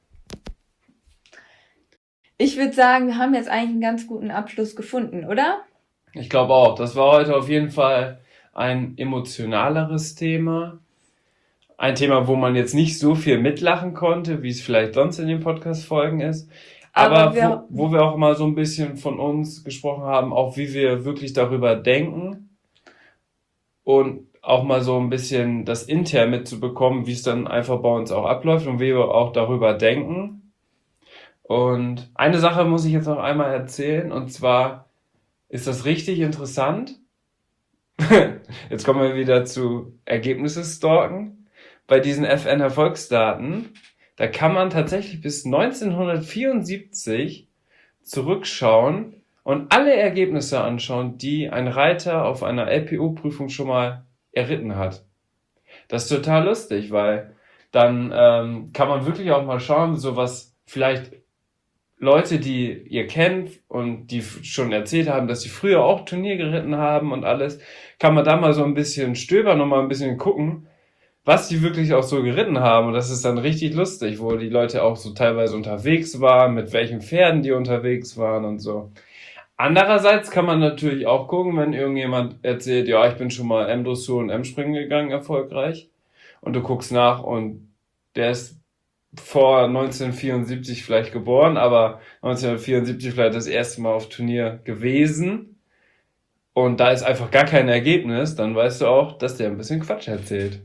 Speaker 2: Ich würde sagen, wir haben jetzt eigentlich einen ganz guten Abschluss gefunden, oder?
Speaker 1: Ich glaube auch. Das war heute auf jeden Fall ein emotionaleres Thema. Ein Thema, wo man jetzt nicht so viel mitlachen konnte, wie es vielleicht sonst in den Podcast-Folgen ist. Aber,
Speaker 2: Aber wir-
Speaker 1: wo, wo wir auch mal so ein bisschen von uns gesprochen haben, auch wie wir wirklich darüber denken und auch mal so ein bisschen das intern mitzubekommen, wie es dann einfach bei uns auch abläuft und wie wir auch darüber denken. Und eine Sache muss ich jetzt noch einmal erzählen, und zwar ist das richtig interessant. Jetzt kommen wir wieder zu Ergebnisse stalken. Bei diesen F N-Erfolgsdaten, da kann man tatsächlich bis neunzehnhundertvierundsiebzig zurückschauen und alle Ergebnisse anschauen, die ein Reiter auf einer L P O-Prüfung schon mal erritten hat. Das ist total lustig, weil dann ähm, kann man wirklich auch mal schauen, so was vielleicht Leute, die ihr kennt und die f- schon erzählt haben, dass sie früher auch Turnier geritten haben und alles, kann man da mal so ein bisschen stöbern und mal ein bisschen gucken, was die wirklich auch so geritten haben. Und das ist dann richtig lustig, wo die Leute auch so teilweise unterwegs waren, mit welchen Pferden die unterwegs waren und so. Andererseits kann man natürlich auch gucken, wenn irgendjemand erzählt, ja, ich bin schon mal M-Dressur und M-Springen gegangen, erfolgreich. Und du guckst nach und der ist vor neunzehnhundertvierundsiebzig vielleicht geboren, aber neunzehnhundertvierundsiebzig vielleicht das erste Mal auf Turnier gewesen. Und da ist einfach gar kein Ergebnis, dann weißt du auch, dass der ein bisschen Quatsch erzählt.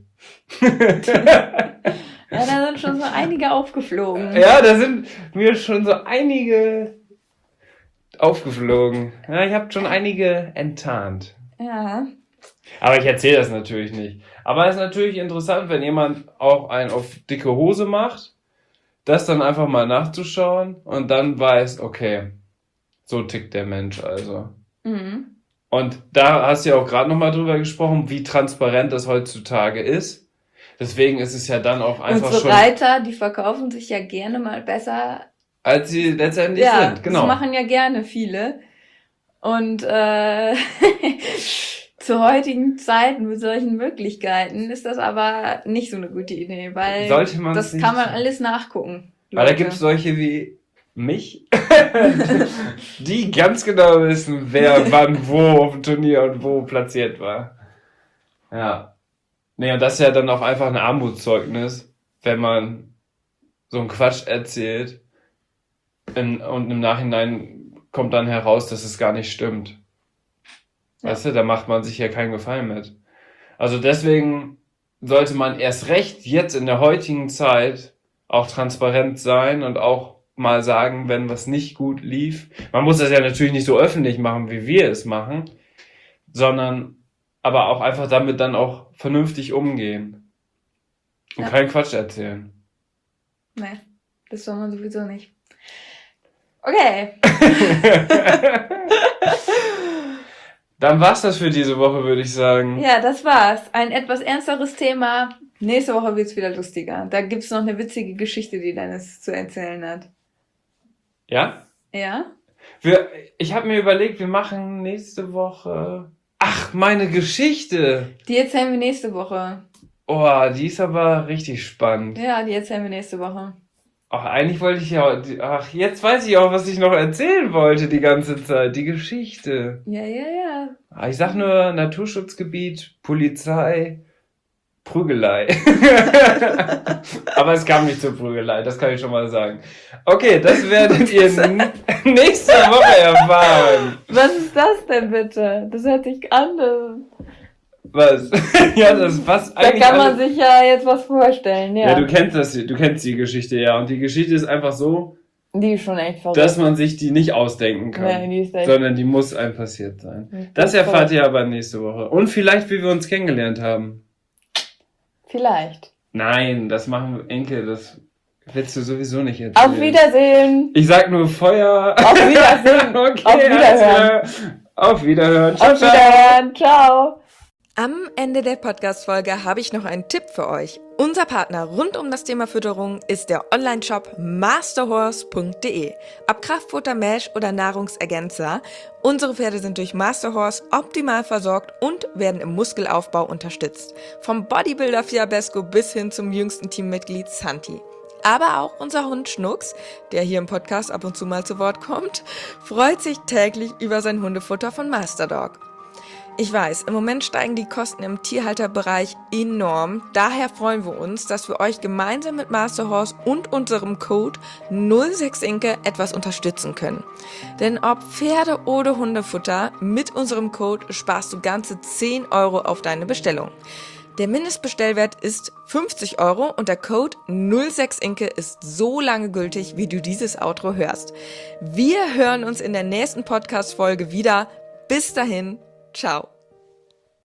Speaker 2: Ja, da sind schon so einige aufgeflogen.
Speaker 1: Ja, da sind mir schon so einige aufgeflogen. Ja, ich habe schon einige enttarnt.
Speaker 2: Ja.
Speaker 1: Aber ich erzähle das natürlich nicht. Aber es ist natürlich interessant, wenn jemand auch einen auf dicke Hose macht, das dann einfach mal nachzuschauen und dann weiß, okay, so tickt der Mensch also.
Speaker 2: Mhm.
Speaker 1: Und da hast du ja auch gerade nochmal drüber gesprochen, wie transparent das heutzutage ist. Deswegen ist es ja dann auch einfach
Speaker 2: Unsere
Speaker 1: schon,
Speaker 2: Reiter, die verkaufen sich ja gerne mal besser.
Speaker 1: als sie letztendlich
Speaker 2: Ja,
Speaker 1: sind. Genau.
Speaker 2: das machen ja gerne viele. Und äh, zu heutigen Zeiten mit solchen Möglichkeiten ist das aber nicht so eine gute Idee, weil
Speaker 1: Sollte man
Speaker 2: das
Speaker 1: nicht
Speaker 2: kann man
Speaker 1: tun.
Speaker 2: alles nachgucken.
Speaker 1: Weil da
Speaker 2: Leute.
Speaker 1: gibt es solche wie mich, die ganz genau wissen, wer wann wo auf dem Turnier und wo platziert war. Ja. Nee, und das ist ja dann auch einfach ein Armutszeugnis, wenn man so einen Quatsch erzählt in, und im Nachhinein kommt dann heraus, dass es gar nicht stimmt.
Speaker 2: Ja.
Speaker 1: Weißt du, da macht man sich ja keinen Gefallen mit. Also deswegen sollte man erst recht jetzt in der heutigen Zeit auch transparent sein und auch mal sagen, wenn was nicht gut lief. Man muss das ja natürlich nicht so öffentlich machen, wie wir es machen, sondern aber auch einfach damit dann auch vernünftig umgehen und
Speaker 2: Ja.
Speaker 1: keinen Quatsch erzählen.
Speaker 2: Nee, das soll man sowieso nicht. Okay.
Speaker 1: Dann war's das für diese Woche, würde ich sagen.
Speaker 2: Ja, das war's. Ein etwas ernsteres Thema. Nächste Woche wird's wieder lustiger. Da gibt's noch eine witzige Geschichte, die Dennis zu erzählen hat.
Speaker 1: Ja?
Speaker 2: Ja?
Speaker 1: Wir, ich habe mir überlegt, wir machen nächste Woche... Ach, meine Geschichte!
Speaker 2: Die erzählen wir nächste Woche.
Speaker 1: Oh, die ist aber richtig spannend.
Speaker 2: Ja, die erzählen wir nächste Woche.
Speaker 1: Ach, eigentlich wollte ich ja... Ach, jetzt weiß ich auch, was ich noch erzählen wollte die ganze Zeit. Die Geschichte.
Speaker 2: Ja, ja, ja.
Speaker 1: Ah, ich sag nur Naturschutzgebiet, Polizei, Prügelei. Aber es kam nicht zur Prügelei, das kann ich schon mal sagen. Okay, das werdet ihr n- nächste Woche erfahren.
Speaker 2: Was ist das denn bitte? Das hört sich an. das-
Speaker 1: Was? Ja, das passt
Speaker 2: Da
Speaker 1: eigentlich
Speaker 2: kann man
Speaker 1: alles.
Speaker 2: sich ja jetzt was vorstellen, ja.
Speaker 1: Ja, du kennst das, du kennst die Geschichte, ja. Und die Geschichte ist einfach so,
Speaker 2: Die ist schon echt verrückt.
Speaker 1: dass man sich die nicht ausdenken kann.
Speaker 2: Nee, die ist echt.
Speaker 1: Sondern die muss einem passiert sein.
Speaker 2: Die
Speaker 1: Das
Speaker 2: ist
Speaker 1: erfahrt
Speaker 2: verrückt.
Speaker 1: ihr aber nächste Woche. Und vielleicht, wie wir uns kennengelernt haben.
Speaker 2: Vielleicht.
Speaker 1: Nein, das machen wir, Enke, das willst du sowieso nicht erzählen.
Speaker 2: Auf Wiedersehen.
Speaker 1: Ich sag nur Feuer.
Speaker 2: Auf Wiedersehen.
Speaker 1: Okay,
Speaker 2: Auf Wiederhören.
Speaker 1: alles klar. Auf Wiederhören. Ciao,
Speaker 2: Auf
Speaker 1: ciao.
Speaker 2: Wiederhören. Ciao.
Speaker 3: Am Ende der Podcast-Folge habe ich noch einen Tipp für euch. Unser Partner rund um das Thema Fütterung ist der Online-Shop masterhorse punkt de. Ob Kraftfutter, Mesh oder Nahrungsergänzer, unsere Pferde sind durch Masterhorse optimal versorgt und werden im Muskelaufbau unterstützt. Vom Bodybuilder Fiabesco bis hin zum jüngsten Teammitglied Santi. Aber auch unser Hund Schnucks, der hier im Podcast ab und zu mal zu Wort kommt, freut sich täglich über sein Hundefutter von Masterdog. Ich weiß, im Moment steigen die Kosten im Tierhalterbereich enorm. Daher freuen wir uns, dass wir euch gemeinsam mit Masterhorse und unserem Code null sechs Inke etwas unterstützen können. Denn ob Pferde- oder Hundefutter, mit unserem Code sparst du ganze zehn Euro auf deine Bestellung. Der Mindestbestellwert ist fünfzig Euro und der Code null sechs Inke ist so lange gültig, wie du dieses Outro hörst. Wir hören uns in der nächsten Podcast-Folge wieder. Bis dahin. Ciao.